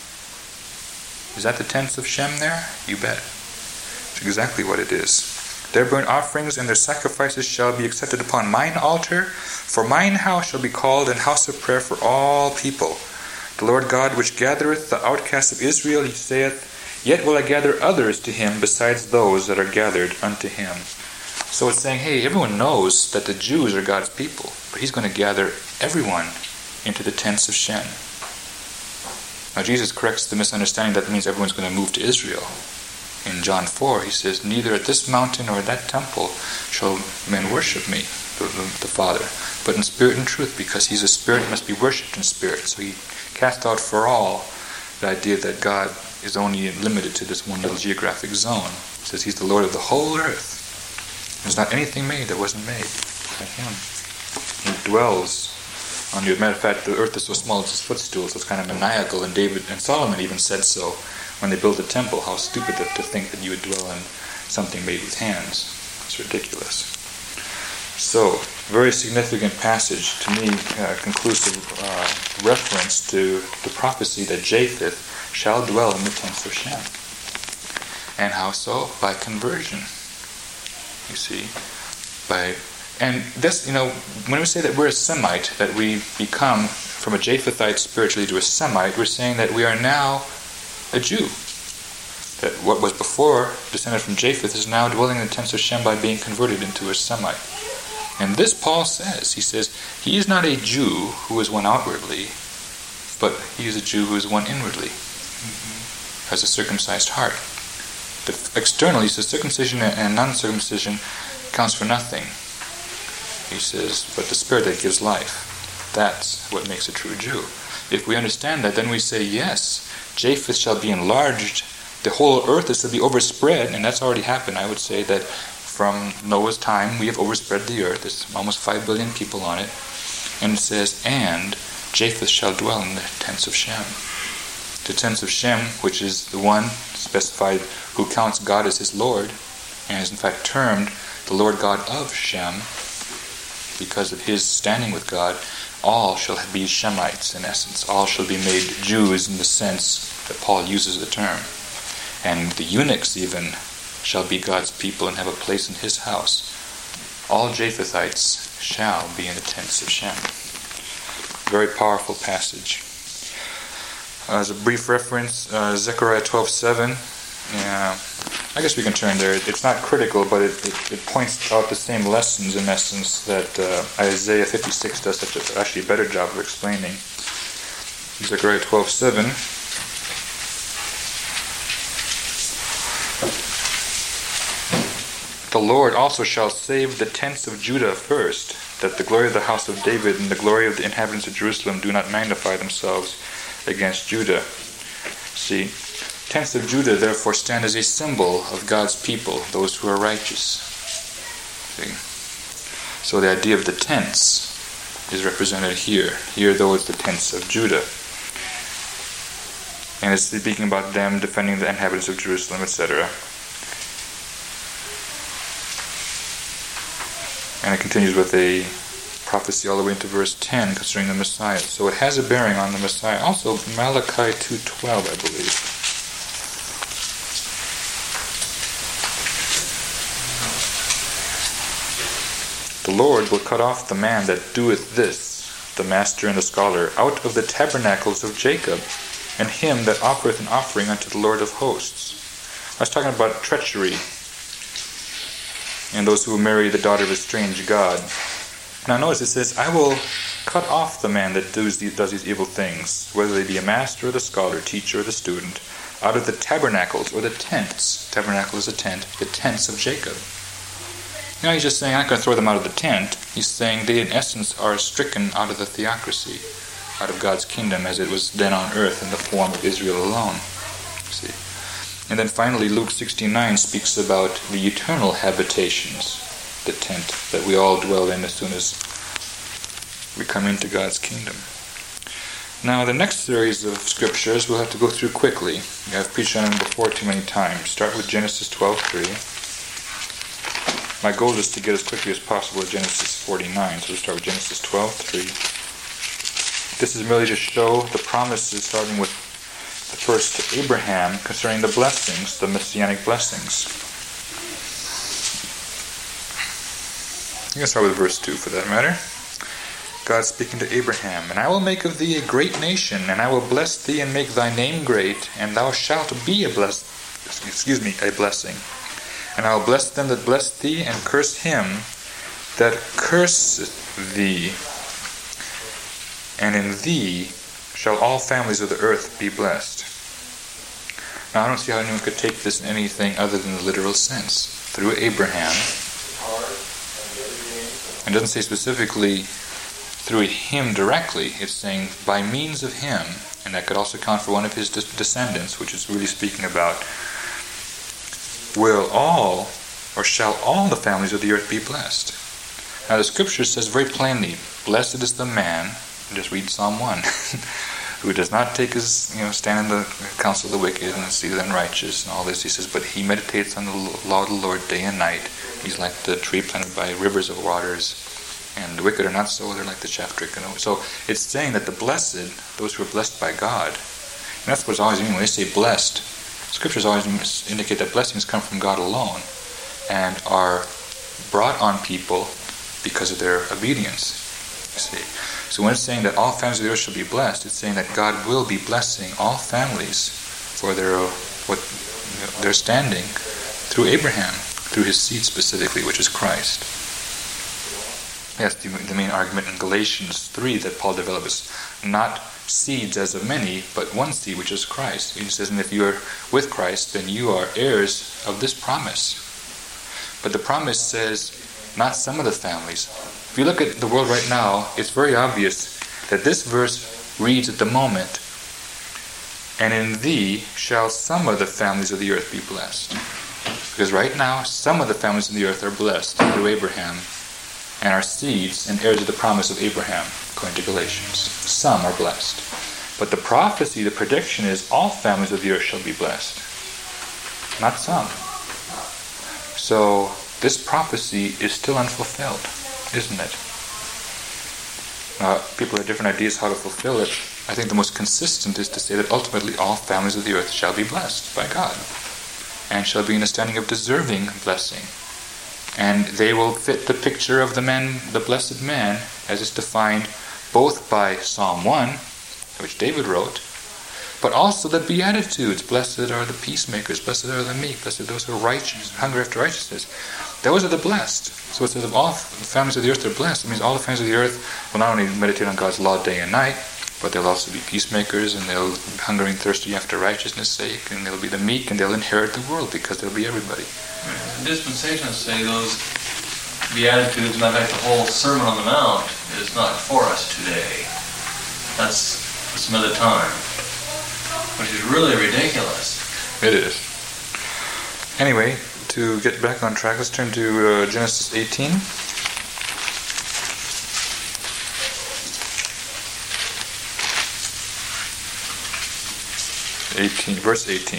Is that the tents of Shem there? You bet. It's exactly what it is. Their burnt offerings and their sacrifices shall be accepted upon mine altar, for mine house shall be called an house of prayer for all people. The Lord God which gathereth the outcasts of Israel, he saith, yet will I gather others to him besides those that are gathered unto him. So it's saying, hey, everyone knows that the Jews are God's people, but he's going to gather everyone into the tents of Shem. Now Jesus corrects the misunderstanding that means everyone's going to move to Israel. In John 4 he says, neither at this mountain or at that temple shall men worship me, the Father, but in spirit and truth, because he's a spirit, he must be worshipped in spirit. So he cast out for all the idea that God is only limited to this one little geographic zone. He says he's the Lord of the whole earth. There's not anything made that wasn't made by him. He dwells on the earth. Matter of fact, the earth is so small it's his footstool, so it's kind of maniacal, and David and Solomon even said so when they built the temple. How stupid to think that you would dwell in something made with hands. It's ridiculous. So, very significant passage, to me, conclusive reference to the prophecy that Japheth shall dwell in the tents of Shem. And how so? By conversion. You see, and this, when we say that we're a Semite, that we become from a Japhethite spiritually to a Semite, we're saying that we are now a Jew. That what was before descended from Japheth is now dwelling in the tents of Shem by being converted into a Semite. And this Paul says, he says, he is not a Jew who is one outwardly, but he is a Jew who is one inwardly, has a circumcised heart. Externally, he says, circumcision and non-circumcision counts for nothing. He says, but the Spirit that gives life, that's what makes a true Jew. If we understand that, then we say, yes, Japheth shall be enlarged, the whole earth is to be overspread, and that's already happened. I would say that from Noah's time, we have overspread the earth. There's almost 5 billion people on it. And it says, and Japheth shall dwell in the tents of Shem. The tents of Shem, which is the one specified who counts God as his Lord, and is in fact termed the Lord God of Shem, because of his standing with God, all shall be Shemites in essence. All shall be made Jews in the sense that Paul uses the term. And the eunuchs even shall be God's people and have a place in his house. All Japhethites shall be in the tents of Shem. Very powerful passage. As a brief reference, Zechariah 12:7. I guess we can turn there. It's not critical, but it points out the same lessons, in essence, that Isaiah 56 does actually a better job of explaining. Zechariah 12:7. The Lord also shall save the tents of Judah first, that the glory of the house of David and the glory of the inhabitants of Jerusalem do not magnify themselves against Judah. See, tents of Judah therefore stand as a symbol of God's people, those who are righteous. See? So the idea of the tents is represented here. Here, though, it's the tents of Judah. And it's speaking about them defending the inhabitants of Jerusalem, etc. And it continues with a prophecy all the way into verse 10 concerning the Messiah. So it has a bearing on the Messiah. Also, Malachi 2:12, I believe. The Lord will cut off the man that doeth this, the master and the scholar, out of the tabernacles of Jacob, and him that offereth an offering unto the Lord of hosts. I was talking about treachery, and those who marry the daughter of a strange god. Now notice it says, I will cut off the man that does these evil things, whether they be a master or the scholar, teacher or the student, out of the tabernacles or the tents. Tabernacle is a tent, the tents of Jacob. You know, he's just saying, I'm not going to throw them out of the tent. He's saying they in essence are stricken out of the theocracy, out of God's kingdom as it was then on earth in the form of Israel alone. See. And then finally, Luke 16:9 speaks about the eternal habitations, the tent that we all dwell in as soon as we come into God's kingdom. Now, the next series of scriptures we'll have to go through quickly. I've preached on them before too many times. Start with Genesis 12:3. My goal is to get as quickly as possible to Genesis 49, so we'll start with Genesis 12:3. This is merely to show the promises starting with the first to Abraham concerning the blessings, the messianic blessings. You can start with verse 2 for that matter. God speaking to Abraham, And I will make of thee a great nation, and I will bless thee and make thy name great, and thou shalt be a blessing. And I will bless them that bless thee, and curse him that curseth thee. And in thee shall all families of the earth be blessed. Now I don't see how anyone could take this in anything other than the literal sense. Through Abraham. It doesn't say specifically through him directly. It's saying by means of him. And that could also count for one of his descendants, which is really speaking about will all, or shall all the families of the earth be blessed. Now the scripture says very plainly, blessed is the man, just read Psalm 1, who does not take his, stand in the counsel of the wicked and see the unrighteous and all this. He says, but he meditates on the law of the Lord day and night. He's like the tree planted by rivers of waters, and the wicked are not so, they're like the chaff stricken. So it's saying that the blessed, those who are blessed by God, and that's what's always mean when they say blessed. Scriptures always indicate that blessings come from God alone and are brought on people because of their obedience. You see. So when it's saying that all families of the earth shall be blessed, it's saying that God will be blessing all families for their standing through Abraham, through his seed specifically, which is Christ. That's the main argument in Galatians 3 that Paul develops. Not seeds as of many, but one seed, which is Christ. He says, and if you are with Christ, then you are heirs of this promise. But the promise says, not some of the families. If you look at the world right now, it's very obvious that this verse reads at the moment, and in thee shall some of the families of the earth be blessed. Because right now, some of the families of the earth are blessed through Abraham, and are seeds and heirs of the promise of Abraham, according to Galatians. Some are blessed. But the prophecy, the prediction is all families of the earth shall be blessed. Not some. So this prophecy is still unfulfilled, isn't it? People have different ideas how to fulfill it. I think the most consistent is to say that ultimately all families of the earth shall be blessed by God, and shall be in a standing of deserving blessing. And they will fit the picture of the blessed man, as is defined both by Psalm 1, which David wrote, But also the Beatitudes. Blessed are the peacemakers, blessed are the meek, blessed are those who are righteous, hunger after righteousness. Those are the blessed. So it says if all the families of the earth are blessed, it means all the families of the earth will not only meditate on God's law day and night, but they'll also be peacemakers, and they'll be hungry and thirsty after righteousness' sake, and they'll be the meek, and they'll inherit the world, because they'll be everybody. The dispensations say those Beatitudes, matter of fact, the whole Sermon on the Mount is not for us today. That's for some other time, which is really ridiculous. It is. Anyway, to get back on track, let's turn to Genesis 18. Verse 18.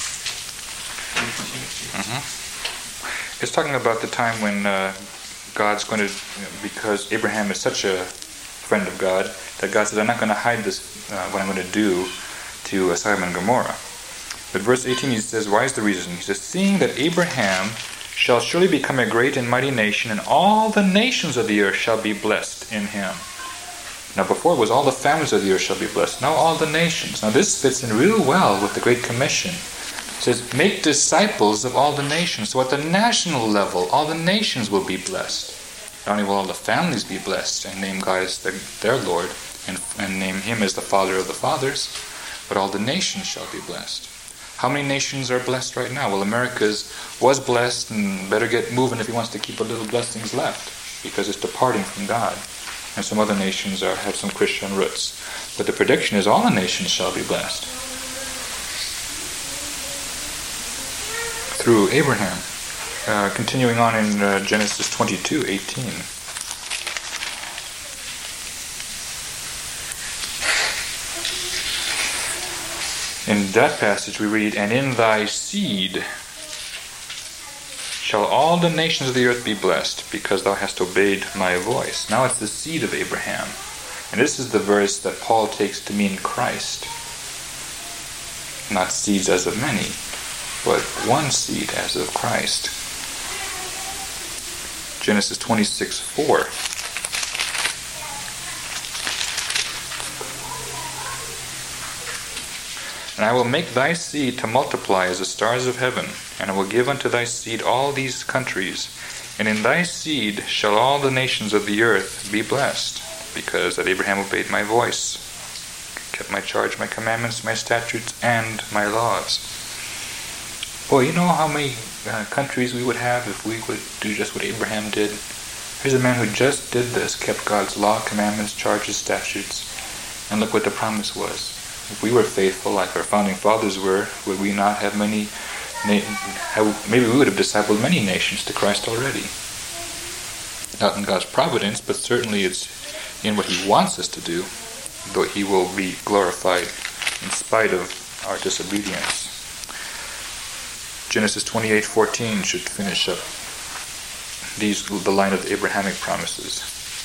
It's talking about the time when God's going to, because Abraham is such a friend of God, that God says, I'm not going to hide this, what I'm going to do to Sodom and Gomorrah. But verse 18, he says, why is the reason? He says, seeing that Abraham shall surely become a great and mighty nation, and all the nations of the earth shall be blessed in him. Now before it was all the families of the earth shall be blessed. Now all the nations. Now this fits in real well with the Great Commission. It says, make disciples of all the nations. So at the national level, all the nations will be blessed. Not only will all the families be blessed and name God as their Lord and name Him as the Father of the fathers, but all the nations shall be blessed. How many nations are blessed right now? Well, America's was blessed and better get moving if he wants to keep a little blessings left, because it's departing from God. And some other nations have some Christian roots. But the prediction is all the nations shall be blessed. Through Abraham. Continuing on in Genesis 22:18. In that passage we read, and in thy seed shall all the nations of the earth be blessed, because thou hast obeyed my voice. Now it's the seed of Abraham. And this is the verse that Paul takes to mean Christ. Not seeds as of many, but one seed as of Christ. Genesis 26:4. And I will make thy seed to multiply as the stars of heaven, and I will give unto thy seed all these countries, and in thy seed shall all the nations of the earth be blessed, because that Abraham obeyed my voice, kept my charge, my commandments, my statutes, and my laws. Boy, you know how many countries we would have if we would do just what Abraham did? Here's a man who just did this, kept God's law, commandments, charges, statutes, and look what the promise was. If we were faithful like our founding fathers were, would we not have maybe we would have discipled many nations to Christ already. Not in God's providence, but certainly it's in what He wants us to do, though He will be glorified in spite of our disobedience. Genesis 28:14 should finish up the line of the Abrahamic promises.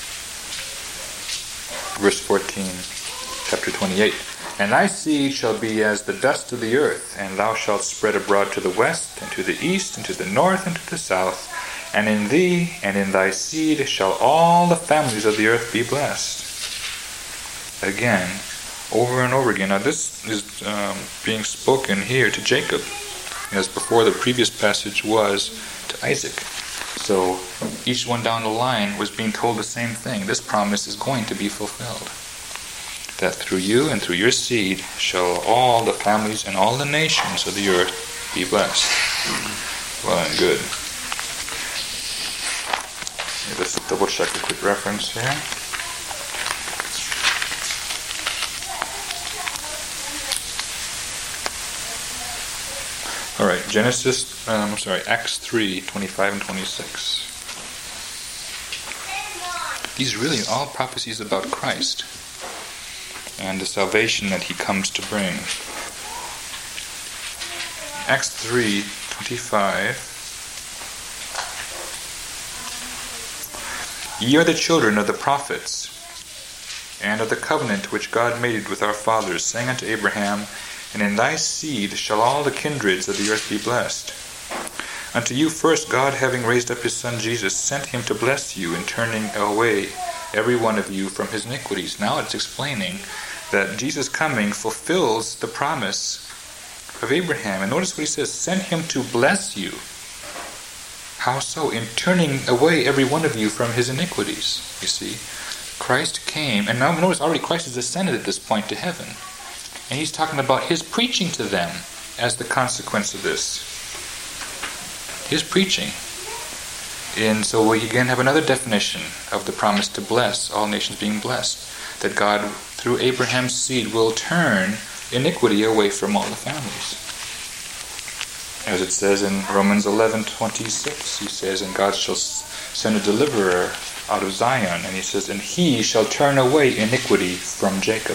Verse 14, chapter 28. And thy seed shall be as the dust of the earth, and thou shalt spread abroad to the west, and to the east, and to the north, and to the south. And in thee and in thy seed shall all the families of the earth be blessed. Again, over and over again. Now this is being spoken here to Jacob, as before the previous passage was to Isaac. So each one down the line was being told the same thing. This promise is going to be fulfilled. That through you and through your seed shall all the families and all the nations of the earth be blessed. Well and good. Let's double check a quick reference here. Alright, Acts 3:25 and 26. These really are all prophecies about Christ and the salvation that He comes to bring. Acts 3:25. Ye are the children of the prophets, and of the covenant which God made with our fathers, saying unto Abraham, and in thy seed shall all the kindreds of the earth be blessed. Unto you first God, having raised up His Son Jesus, sent Him to bless you in turning away every one of you from his iniquities. Now it's explaining that Jesus coming fulfills the promise of Abraham. And notice what he says, send him to bless you. How so? In turning away every one of you from his iniquities. You see, Christ came, and now notice already Christ has ascended at this point to heaven. And he's talking about his preaching to them as the consequence of this. His preaching. And so we again have another definition of the promise to bless, all nations being blessed. That God, through Abraham's seed, will turn iniquity away from all the families. As it says in Romans 11:26, he says, and God shall send a deliverer out of Zion, and he says, and he shall turn away iniquity from Jacob.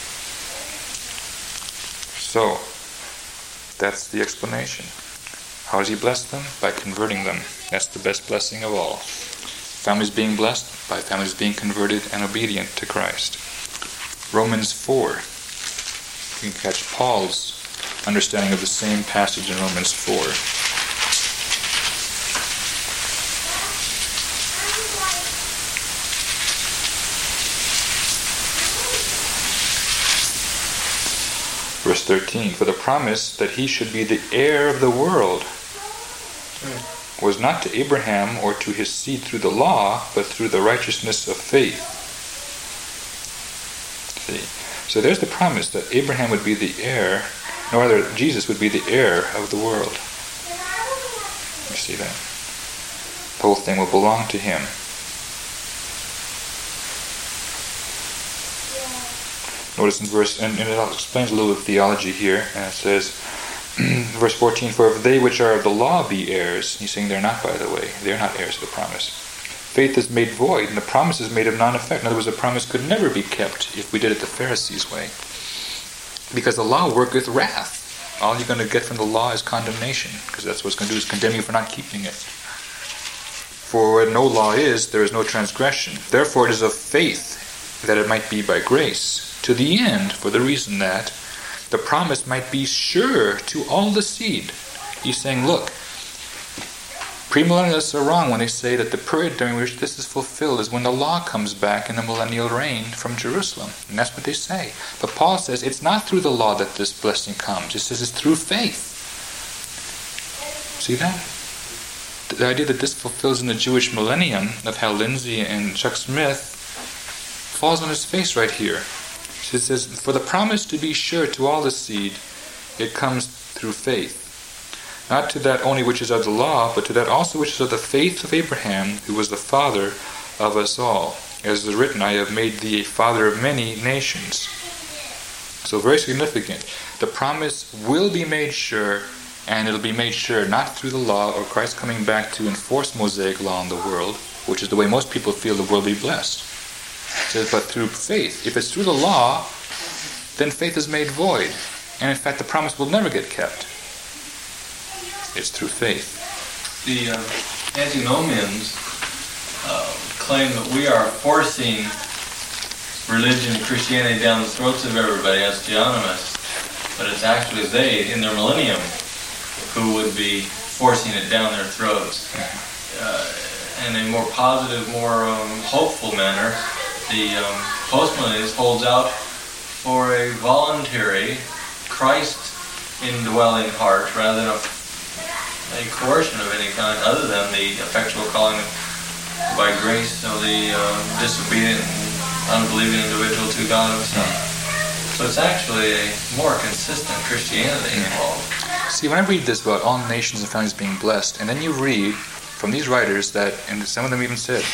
So, that's the explanation. How does he bless them? By converting them. That's the best blessing of all. Families being blessed by families being converted and obedient to Christ. Romans 4. You can catch Paul's understanding of the same passage in Romans 4. Verse 13, for the promise that he should be the heir of the world was not to Abraham or to his seed through the law, but through the righteousness of faith. See? So there's the promise that Abraham would be the heir, or rather Jesus would be the heir of the world. You see that? The whole thing will belong to him. Notice in verse, and it explains a little of theology here, and it says, verse 14, for if they which are of the law be heirs, he's saying they're not, by the way, they're not heirs of the promise. Faith is made void, and the promise is made of non-effect. In other words, the promise could never be kept if we did it the Pharisees' way. Because the law worketh wrath. All you're going to get from the law is condemnation, because that's what it's going to do, is condemn you for not keeping it. For where no law is, there is no transgression. Therefore it is of faith that it might be by grace, to the end, for the reason that the promise might be sure to all the seed. He's saying, look, premillennialists are wrong when they say that the period during which this is fulfilled is when the law comes back in the millennial reign from Jerusalem. And that's what they say. But Paul says it's not through the law that this blessing comes. He says it's through faith. See that? The idea that this fulfills in the Jewish millennium of Hal Lindsey and Chuck Smith falls on his face right here. It says, for the promise to be sure to all the seed, it comes through faith. Not to that only which is of the law, but to that also which is of the faith of Abraham, who was the father of us all. As is written, I have made thee a father of many nations. So very significant. The promise will be made sure, and it'll be made sure not through the law or Christ coming back to enforce Mosaic law in the world, which is the way most people feel the world will be blessed. It says, but through faith. If it's through the law, then faith is made void. And in fact, the promise will never get kept. It's through faith. The antinomians claim that we are forcing religion and Christianity down the throats of everybody as Geonomists, but it's actually they, in their millennium, who would be forcing it down their throats. In a more positive, more hopeful manner, the postmillennialist holds out for a voluntary Christ-indwelling heart rather than a coercion of any kind, other than the effectual calling by grace of the disobedient, unbelieving individual to God himself. So it's actually a more consistent Christianity involved. See, when I read this about all nations and families being blessed, and then you read from these writers that, and some of them even said,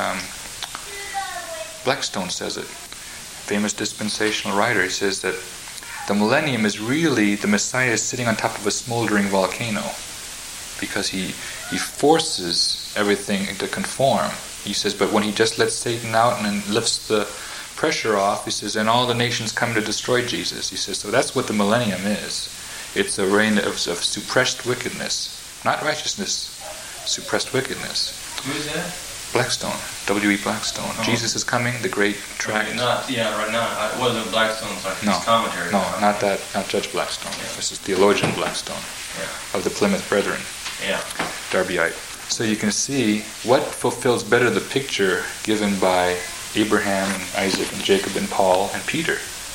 Blackstone says it, famous dispensational writer, he says that the millennium is really the Messiah sitting on top of a smoldering volcano, because he forces everything to conform. He says, but when he just lets Satan out and lifts the pressure off, he says, and all the nations come to destroy Jesus. He says, so that's what the millennium is. It's a reign of suppressed wickedness, not righteousness, suppressed wickedness. Who is that? Blackstone, W.E. Blackstone. Oh. Jesus is coming, the great tract. Right now, it wasn't Blackstone's his commentary. No, not that, not Judge Blackstone. Yeah. This is theologian Blackstone of the Plymouth Brethren, Darbyite. So you can see what fulfills better the picture given by Abraham and Isaac and Jacob and Paul and Peter.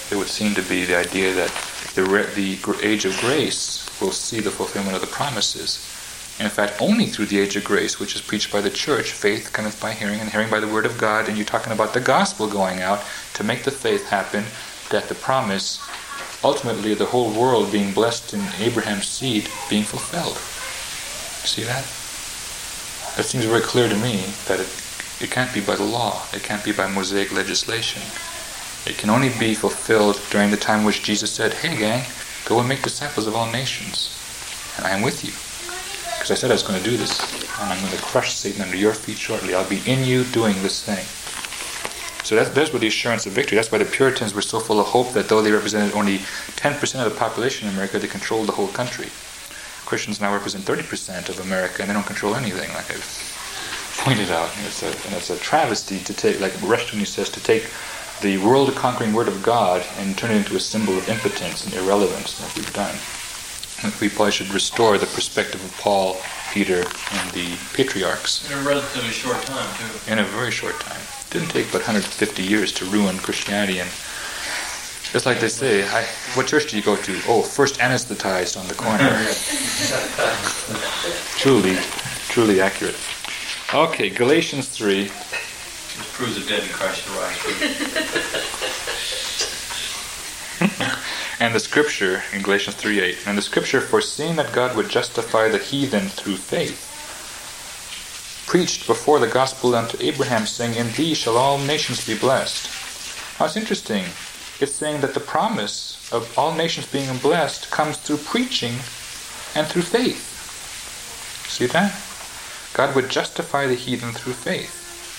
it would seem to be the idea that the age of grace will see the fulfillment of the promises. And in fact, only through the age of grace, which is preached by the church, faith cometh by hearing, and hearing by the word of God, and you're talking about the gospel going out to make the faith happen, that the promise, ultimately the whole world being blessed in Abraham's seed, being fulfilled. See that? That seems very clear to me, that it can't be by the law, it can't be by Mosaic legislation. It can only be fulfilled during the time which Jesus said, hey gang, go and make disciples of all nations, and I am with you. Because I said I was going to do this, and I'm going to crush Satan under your feet shortly. I'll be in you doing this thing. So that's where the assurance of victory. That's why the Puritans were so full of hope that though they represented only 10% of the population in America, they controlled the whole country. Christians now represent 30% of America, and they don't control anything, like I've pointed out. It's a travesty to take, like Rushdoony says, to take the world-conquering Word of God and turn it into a symbol of impotence and irrelevance, like we've done. We probably should restore the perspective of Paul, Peter, and the patriarchs. In a relatively short time, too. In a very short time. It didn't take but 150 years to ruin Christianity. And it's like they say, what church do you go to? Oh, First Anesthetized on the corner. Truly accurate. Okay, Galatians 3. This proves the dead in Christ shall rise. And the scripture, in Galatians 3:8, and the scripture, foreseeing that God would justify the heathen through faith, preached before the gospel unto Abraham, saying, in thee shall all nations be blessed. Now it's interesting. It's saying that the promise of all nations being blessed comes through preaching and through faith. See that? God would justify the heathen through faith.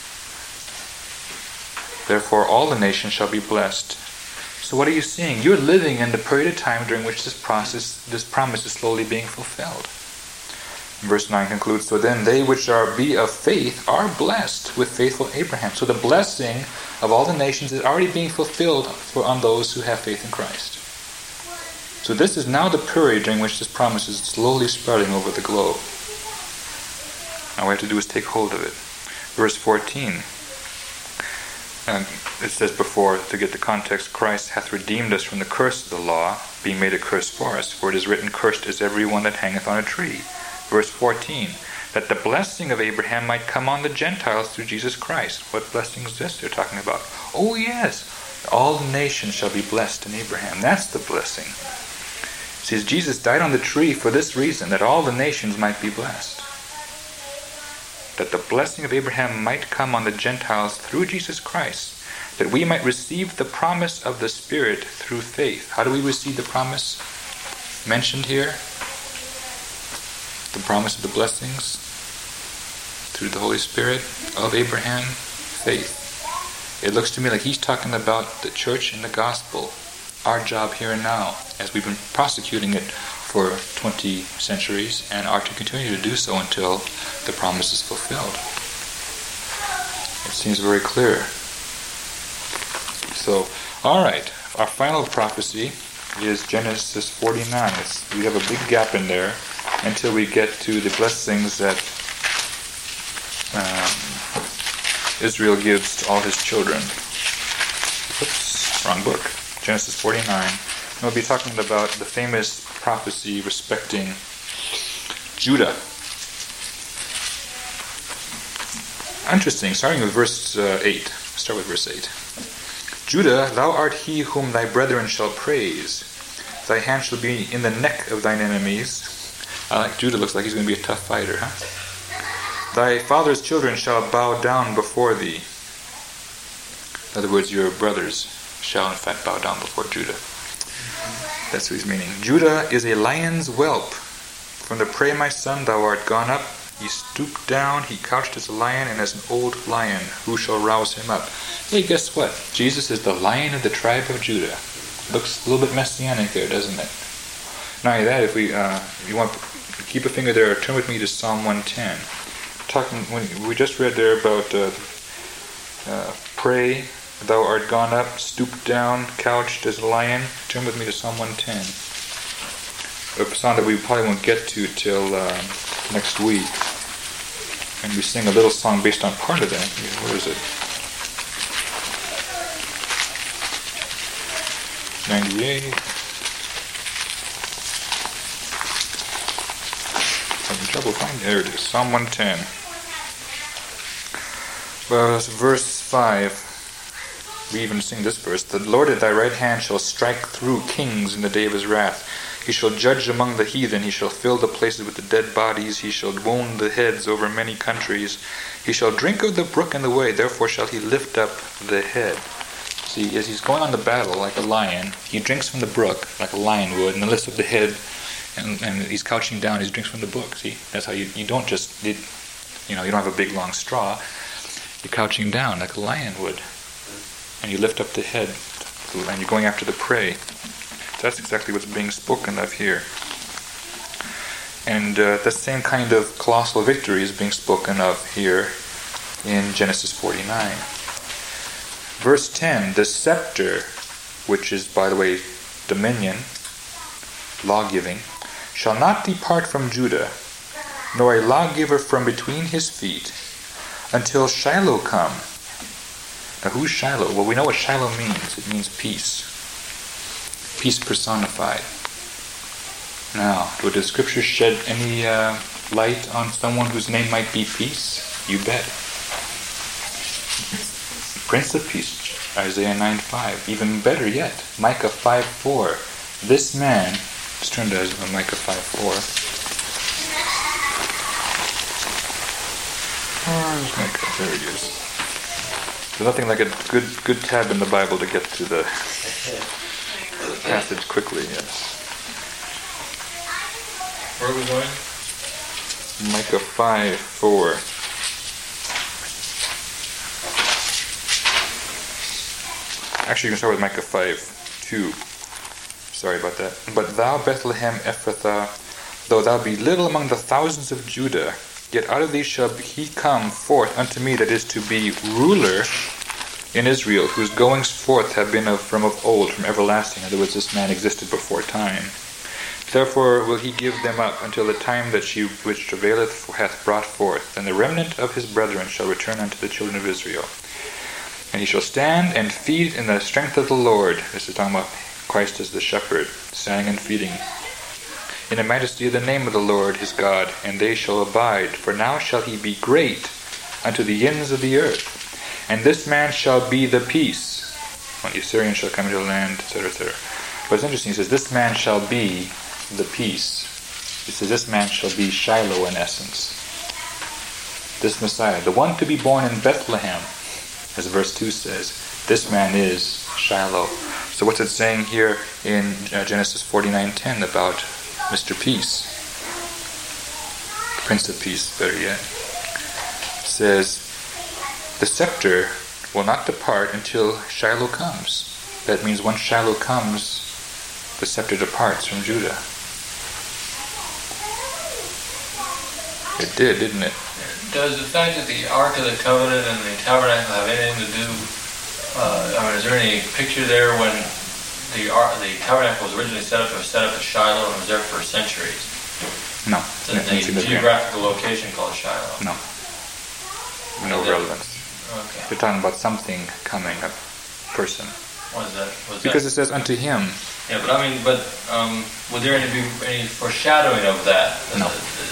Therefore all the nations shall be blessed. So what are you seeing? You're living in the period of time during which this promise is slowly being fulfilled. Verse 9 concludes, so then they which be of faith are blessed with faithful Abraham. So the blessing of all the nations is already being fulfilled on those who have faith in Christ. So this is now the period during which this promise is slowly spreading over the globe. All we have to do is take hold of it. Verse 14. And it says before, to get the context, Christ hath redeemed us from the curse of the law, being made a curse for us. For it is written, cursed is every one that hangeth on a tree. Verse 14, that the blessing of Abraham might come on the Gentiles through Jesus Christ. What blessing is this they're talking about? Oh yes, all the nations shall be blessed in Abraham. That's the blessing. It says Jesus died on the tree for this reason, that all the nations might be blessed. That the blessing of Abraham might come on the Gentiles through Jesus Christ, that we might receive the promise of the Spirit through faith. How do we receive the promise mentioned here? The promise of the blessings through the Holy Spirit of Abraham, faith. It looks to me like he's talking about the church and the gospel, our job here and now, as we've been prosecuting it for 20 centuries and are to continue to do so until the promise is fulfilled. It seems very clear. So, alright, our final prophecy is Genesis 49. We have a big gap in there until we get to the blessings that Israel gives to all his children. Oops, wrong book. Genesis 49. And we'll be talking about the famous prophecy respecting Judah. Interesting, starting with verse 8. Start with verse 8. Judah, thou art he whom thy brethren shall praise. Thy hand shall be in the neck of thine enemies. I like Judah, looks like he's going to be a tough fighter, huh? Thy father's children shall bow down before thee. In other words, your brothers shall in fact bow down before Judah. That's what he's meaning. Judah is a lion's whelp. From the prey, my son, thou art gone up. He stooped down, he couched as a lion, and as an old lion. Who shall rouse him up? Hey, guess what? Jesus is the Lion of the tribe of Judah. Looks a little bit messianic there, doesn't it? Not only that, if you want to keep a finger there, turn with me to Psalm 110. When we just read there about pray, thou art gone up, stooped down, couched as a lion. Turn with me to Psalm 110. A psalm that we probably won't get to till next week. And we sing a little song based on part of that. Where is it? 98. Having trouble finding. There it is. Psalm 110. Well, verse 5. We even sing this verse. The Lord at thy right hand shall strike through kings in the day of his wrath. He shall judge among the heathen. He shall fill the places with the dead bodies. He shall wound the heads over many countries. He shall drink of the brook in the way. Therefore shall he lift up the head. See, as he's going on the battle like a lion, he drinks from the brook like a lion would, and then lifts up the head, and he's couching down. He drinks from the brook. See, that's how you don't just, you don't have a big long straw. You're couching down like a lion would, and you lift up the head, and you're going after the prey. That's exactly what's being spoken of here. And the same kind of colossal victory is being spoken of here in Genesis 49. Verse 10, the scepter, which is, by the way, dominion, law-giving, shall not depart from Judah, nor a lawgiver from between his feet, until Shiloh come. Now who's Shiloh? Well, we know what Shiloh means. It means peace. Peace personified. Now, would the scripture shed any light on someone whose name might be Peace? You bet. Prince of Peace, Isaiah 9:5. Even better yet, Micah 5:4. This man, let's turn to Micah 5:4. There it is. There's nothing like a good tab in the Bible to get to the passage quickly, yes. Where are we going? Micah 5:4. Actually, you can start with Micah 5:2. Sorry about that. But thou, Bethlehem Ephrathah, though thou be little among the thousands of Judah, yet out of thee shall he come forth unto me that is to be ruler in Israel, whose goings forth have been from of old, from everlasting. In other words, this man existed before time. Therefore will he give them up until the time that she which travaileth hath brought forth, and the remnant of his brethren shall return unto the children of Israel. And he shall stand and feed in the strength of the Lord. This is talking about Christ as the shepherd, standing and feeding. In the majesty of the name of the Lord his God, and they shall abide. For now shall he be great unto the ends of the earth. And this man shall be the peace, when the Assyrians shall come into the land, etc., etc. But it's interesting, he says, this man shall be the peace. He says, this man shall be Shiloh in essence. This Messiah, the one to be born in Bethlehem, as verse 2 says, this man is Shiloh. So what's it saying here in Genesis 49:10 about Mr. Peace? Prince of Peace, better yet. It says, the scepter will not depart until Shiloh comes. That means once Shiloh comes, the scepter departs from Judah. It did, didn't it? Does the fact that the Ark of the Covenant and the Tabernacle have anything to do, is there any picture there when the Tabernacle was originally set up at Shiloh and was there for centuries? No. It's a geographical location called Shiloh? No. No relevance. Okay. They're talking about something coming, a person. What is that? Because it says unto him. Yeah, but would there be any foreshadowing of that? No.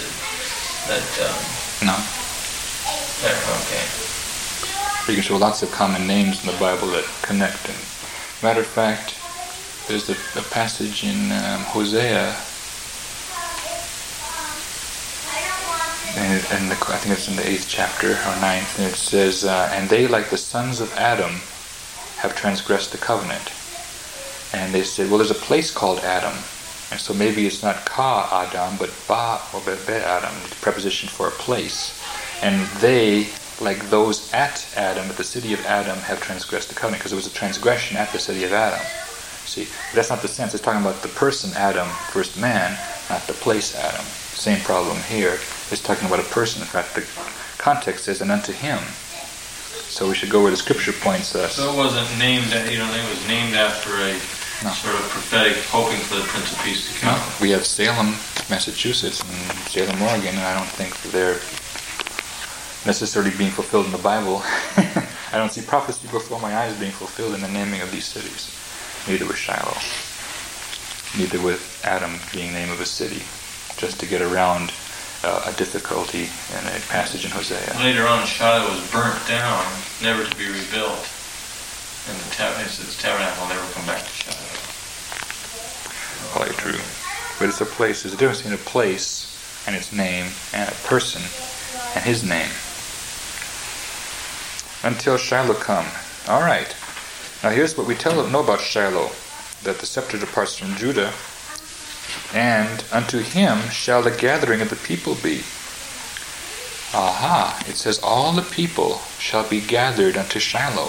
No. There, okay. You can show lots of common names in the Bible that connect. And matter of fact, there's a passage in Hosea, and I think it's in the 8th chapter or 9th, and it says, and they, like the sons of Adam, have transgressed the covenant. And they said, well, there's a place called Adam, and so maybe it's not Ka Adam, but Ba or Be Adam, the preposition for a place. And they, like those at Adam, at the city of Adam, have transgressed the covenant, because there was a transgression at the city of Adam. See, that's not the sense. It's talking about the person Adam, first man, not the place Adam. Same problem here. It's talking about a person. In fact, the context says, and unto him. So we should go where the scripture points us. So it wasn't named, it was named after a sort of prophetic hoping for the Prince of Peace to come. No. We have Salem, Massachusetts, and Salem, Oregon, and I don't think they're necessarily being fulfilled in the Bible. I don't see prophecy before my eyes being fulfilled in the naming of these cities. neither with Shiloh, neither with Adam being the name of a city, just to get around a difficulty in a passage in Hosea. Later on, Shiloh was burnt down, never to be rebuilt. And the tabernacle will never come back to Shiloh. Probably true. But it's a place. There's a difference between a place and its name and a person and his name. Until Shiloh come. All right. Now here's what we know about Shiloh. That the scepter departs from Judah, and unto him shall the gathering of the people be. Aha. It says all the people shall be gathered unto Shiloh.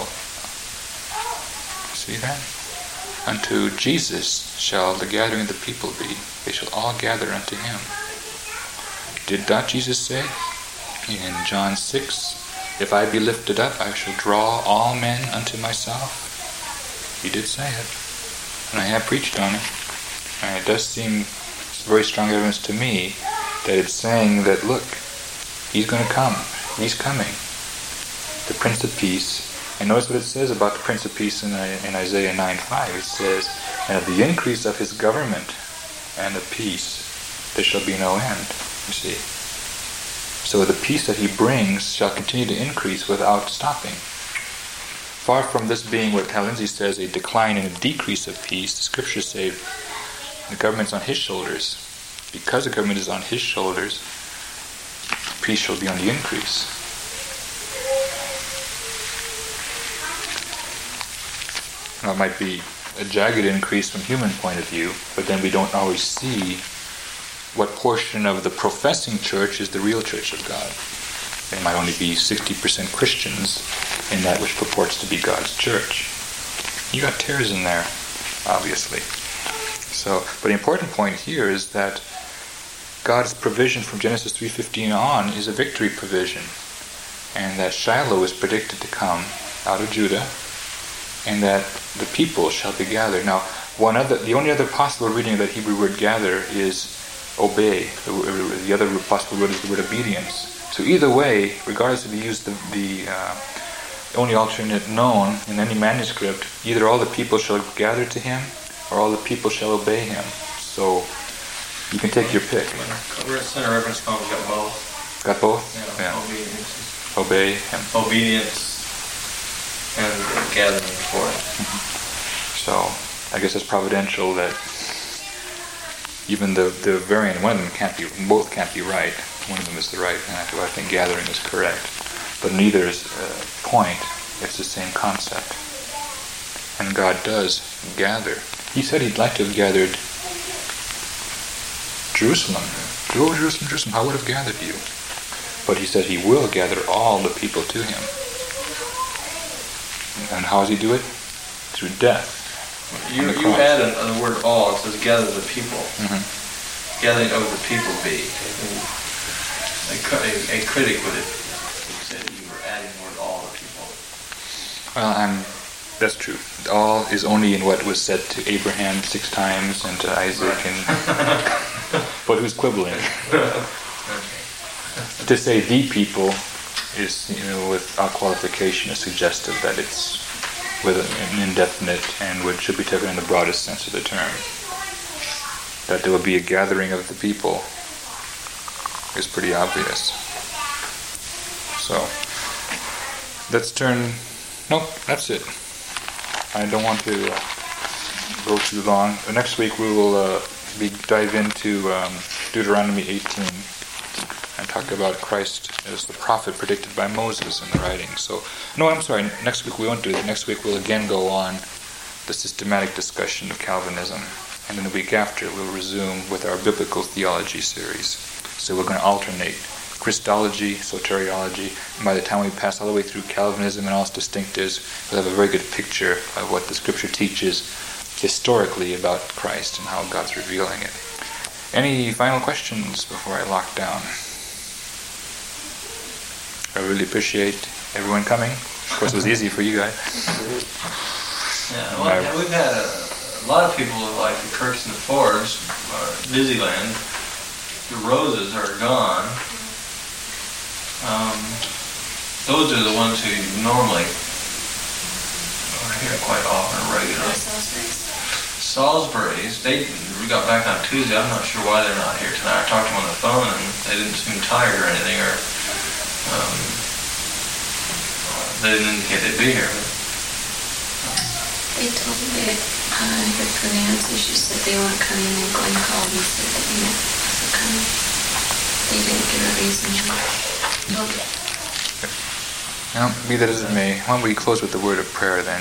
See that? Unto Jesus shall the gathering of the people be. They shall all gather unto him. Did not Jesus say in John 6, if I be lifted up, I shall draw all men unto myself? He did say it. And I have preached on it. And it does seem very strong evidence to me that it's saying that, look, he's going to come. He's coming. The Prince of Peace. And notice what it says about the Prince of Peace in Isaiah 9:5. It says, and of the increase of his government and of peace there shall be no end. You see. So the peace that he brings shall continue to increase without stopping. Far from this being what Hal Lindsey says, a decline and a decrease of peace, the scriptures say the government's on his shoulders. Because the government is on his shoulders, peace shall be on the increase. Now it might be a jagged increase from human point of view, but then we don't always see what portion of the professing church is the real church of God. They might only be 60% Christians in that which purports to be God's church. You got tares in there, obviously. So, but the important point here is that God's provision from Genesis 3:15 on is a victory provision, and that Shiloh is predicted to come out of Judah, and that the people shall be gathered. Now, the only other possible reading of that Hebrew word gather is obey. The other possible word is the word obedience. So either way, regardless if you use the only alternate known in any manuscript, either all the people shall gather to him, or all the people shall obey him. So you can take your pick. Center Reference Column's got both. Got both? Yeah. Obedience. Obey him. Obedience and gathering for it. So I guess it's providential that even the variant, one of them both can't be right. One of them is the right, and I think gathering is correct. But neither's point, it's the same concept. And God does gather. He said he'd like to have gathered Jerusalem. Go, Jerusalem, Jerusalem, how would have gathered you? But he said he will gather all the people to him. And how does he do it? Through death. You add the word all, it says gather the people. Mm-hmm. Gathering of the people be. A critic would have said you were adding the word all the people. Well, that's true. All is only in what was said to Abraham 6 times and to Isaac, but who's quibbling? To say the people is, without qualification, is suggestive that it's with an indefinite and should be taken in the broadest sense of the term. That there will be a gathering of the people is pretty obvious. So, let's turn... Nope, that's it. I don't want to go too long. Next week we will dive into Deuteronomy 18 and talk about Christ as the prophet predicted by Moses in the writings. So, no, I'm sorry, next week we won't do that. Next week we'll again go on the systematic discussion of Calvinism. And then the week after we'll resume with our biblical theology series. So we're going to alternate Christology, soteriology, and by the time we pass all the way through Calvinism and all its distinctives, we'll have a very good picture of what the Scripture teaches historically about Christ and how God's revealing it. Any final questions before I lock down? I really appreciate everyone coming. Of course, it was easy for you guys. Yeah, well, we've had a lot of people like the Kirks and the Fords, Disneyland. The Roses are gone. Those are the ones who normally are here quite often, regularly. Salisbury's. We got back on Tuesday. I'm not sure why they're not here tonight. I talked to them on the phone, and they didn't seem tired or anything, or they didn't indicate they'd be here. They told me that I heard from Nancy. She said they weren't coming, and Glenn called and said that they wasn't coming. They didn't give a reason. Now, be that as it may, why don't we close with the word of prayer then?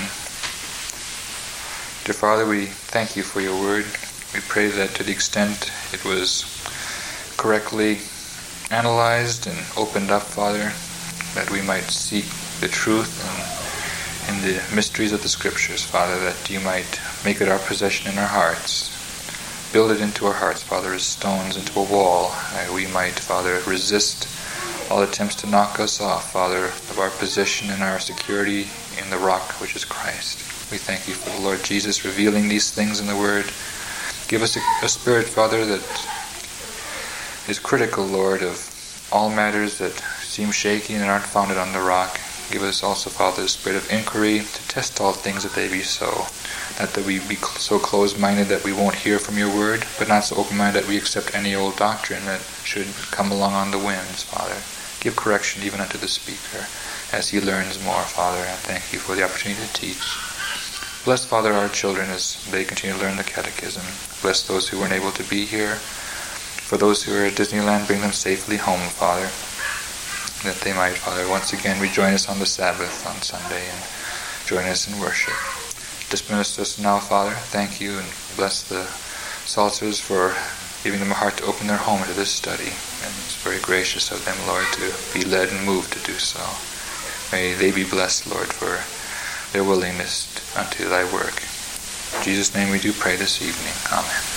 Dear Father, we thank you for your word. We pray that to the extent it was correctly analyzed and opened up, Father, that we might seek the truth and in the mysteries of the Scriptures, Father, that you might make it our possession in our hearts. Build it into our hearts, Father, as stones into a wall. We might, Father, resist all attempts to knock us off, Father, of our position and our security in the rock which is Christ. We thank you for the Lord Jesus revealing these things in the Word. Give us a spirit, Father, that is critical, Lord, of all matters that seem shaky and aren't founded on the rock. Give us also, Father, a spirit of inquiry to test all things that they be so. Not that we be so closed-minded that we won't hear from your word, but not so open-minded that we accept any old doctrine that should come along on the winds, Father. Give correction even unto the speaker as he learns more, Father. And thank you for the opportunity to teach. Bless, Father, our children as they continue to learn the catechism. Bless those who weren't able to be here. For those who are at Disneyland, bring them safely home, Father, that they might, Father, once again rejoin us on the Sabbath on Sunday and join us in worship. Dismiss us now, Father. Thank you, and bless the Salters for giving them a heart to open their home to this study. And it's very gracious of them, Lord, to be led and moved to do so. May they be blessed, Lord, for their willingness unto thy work. In Jesus' name we do pray this evening. Amen.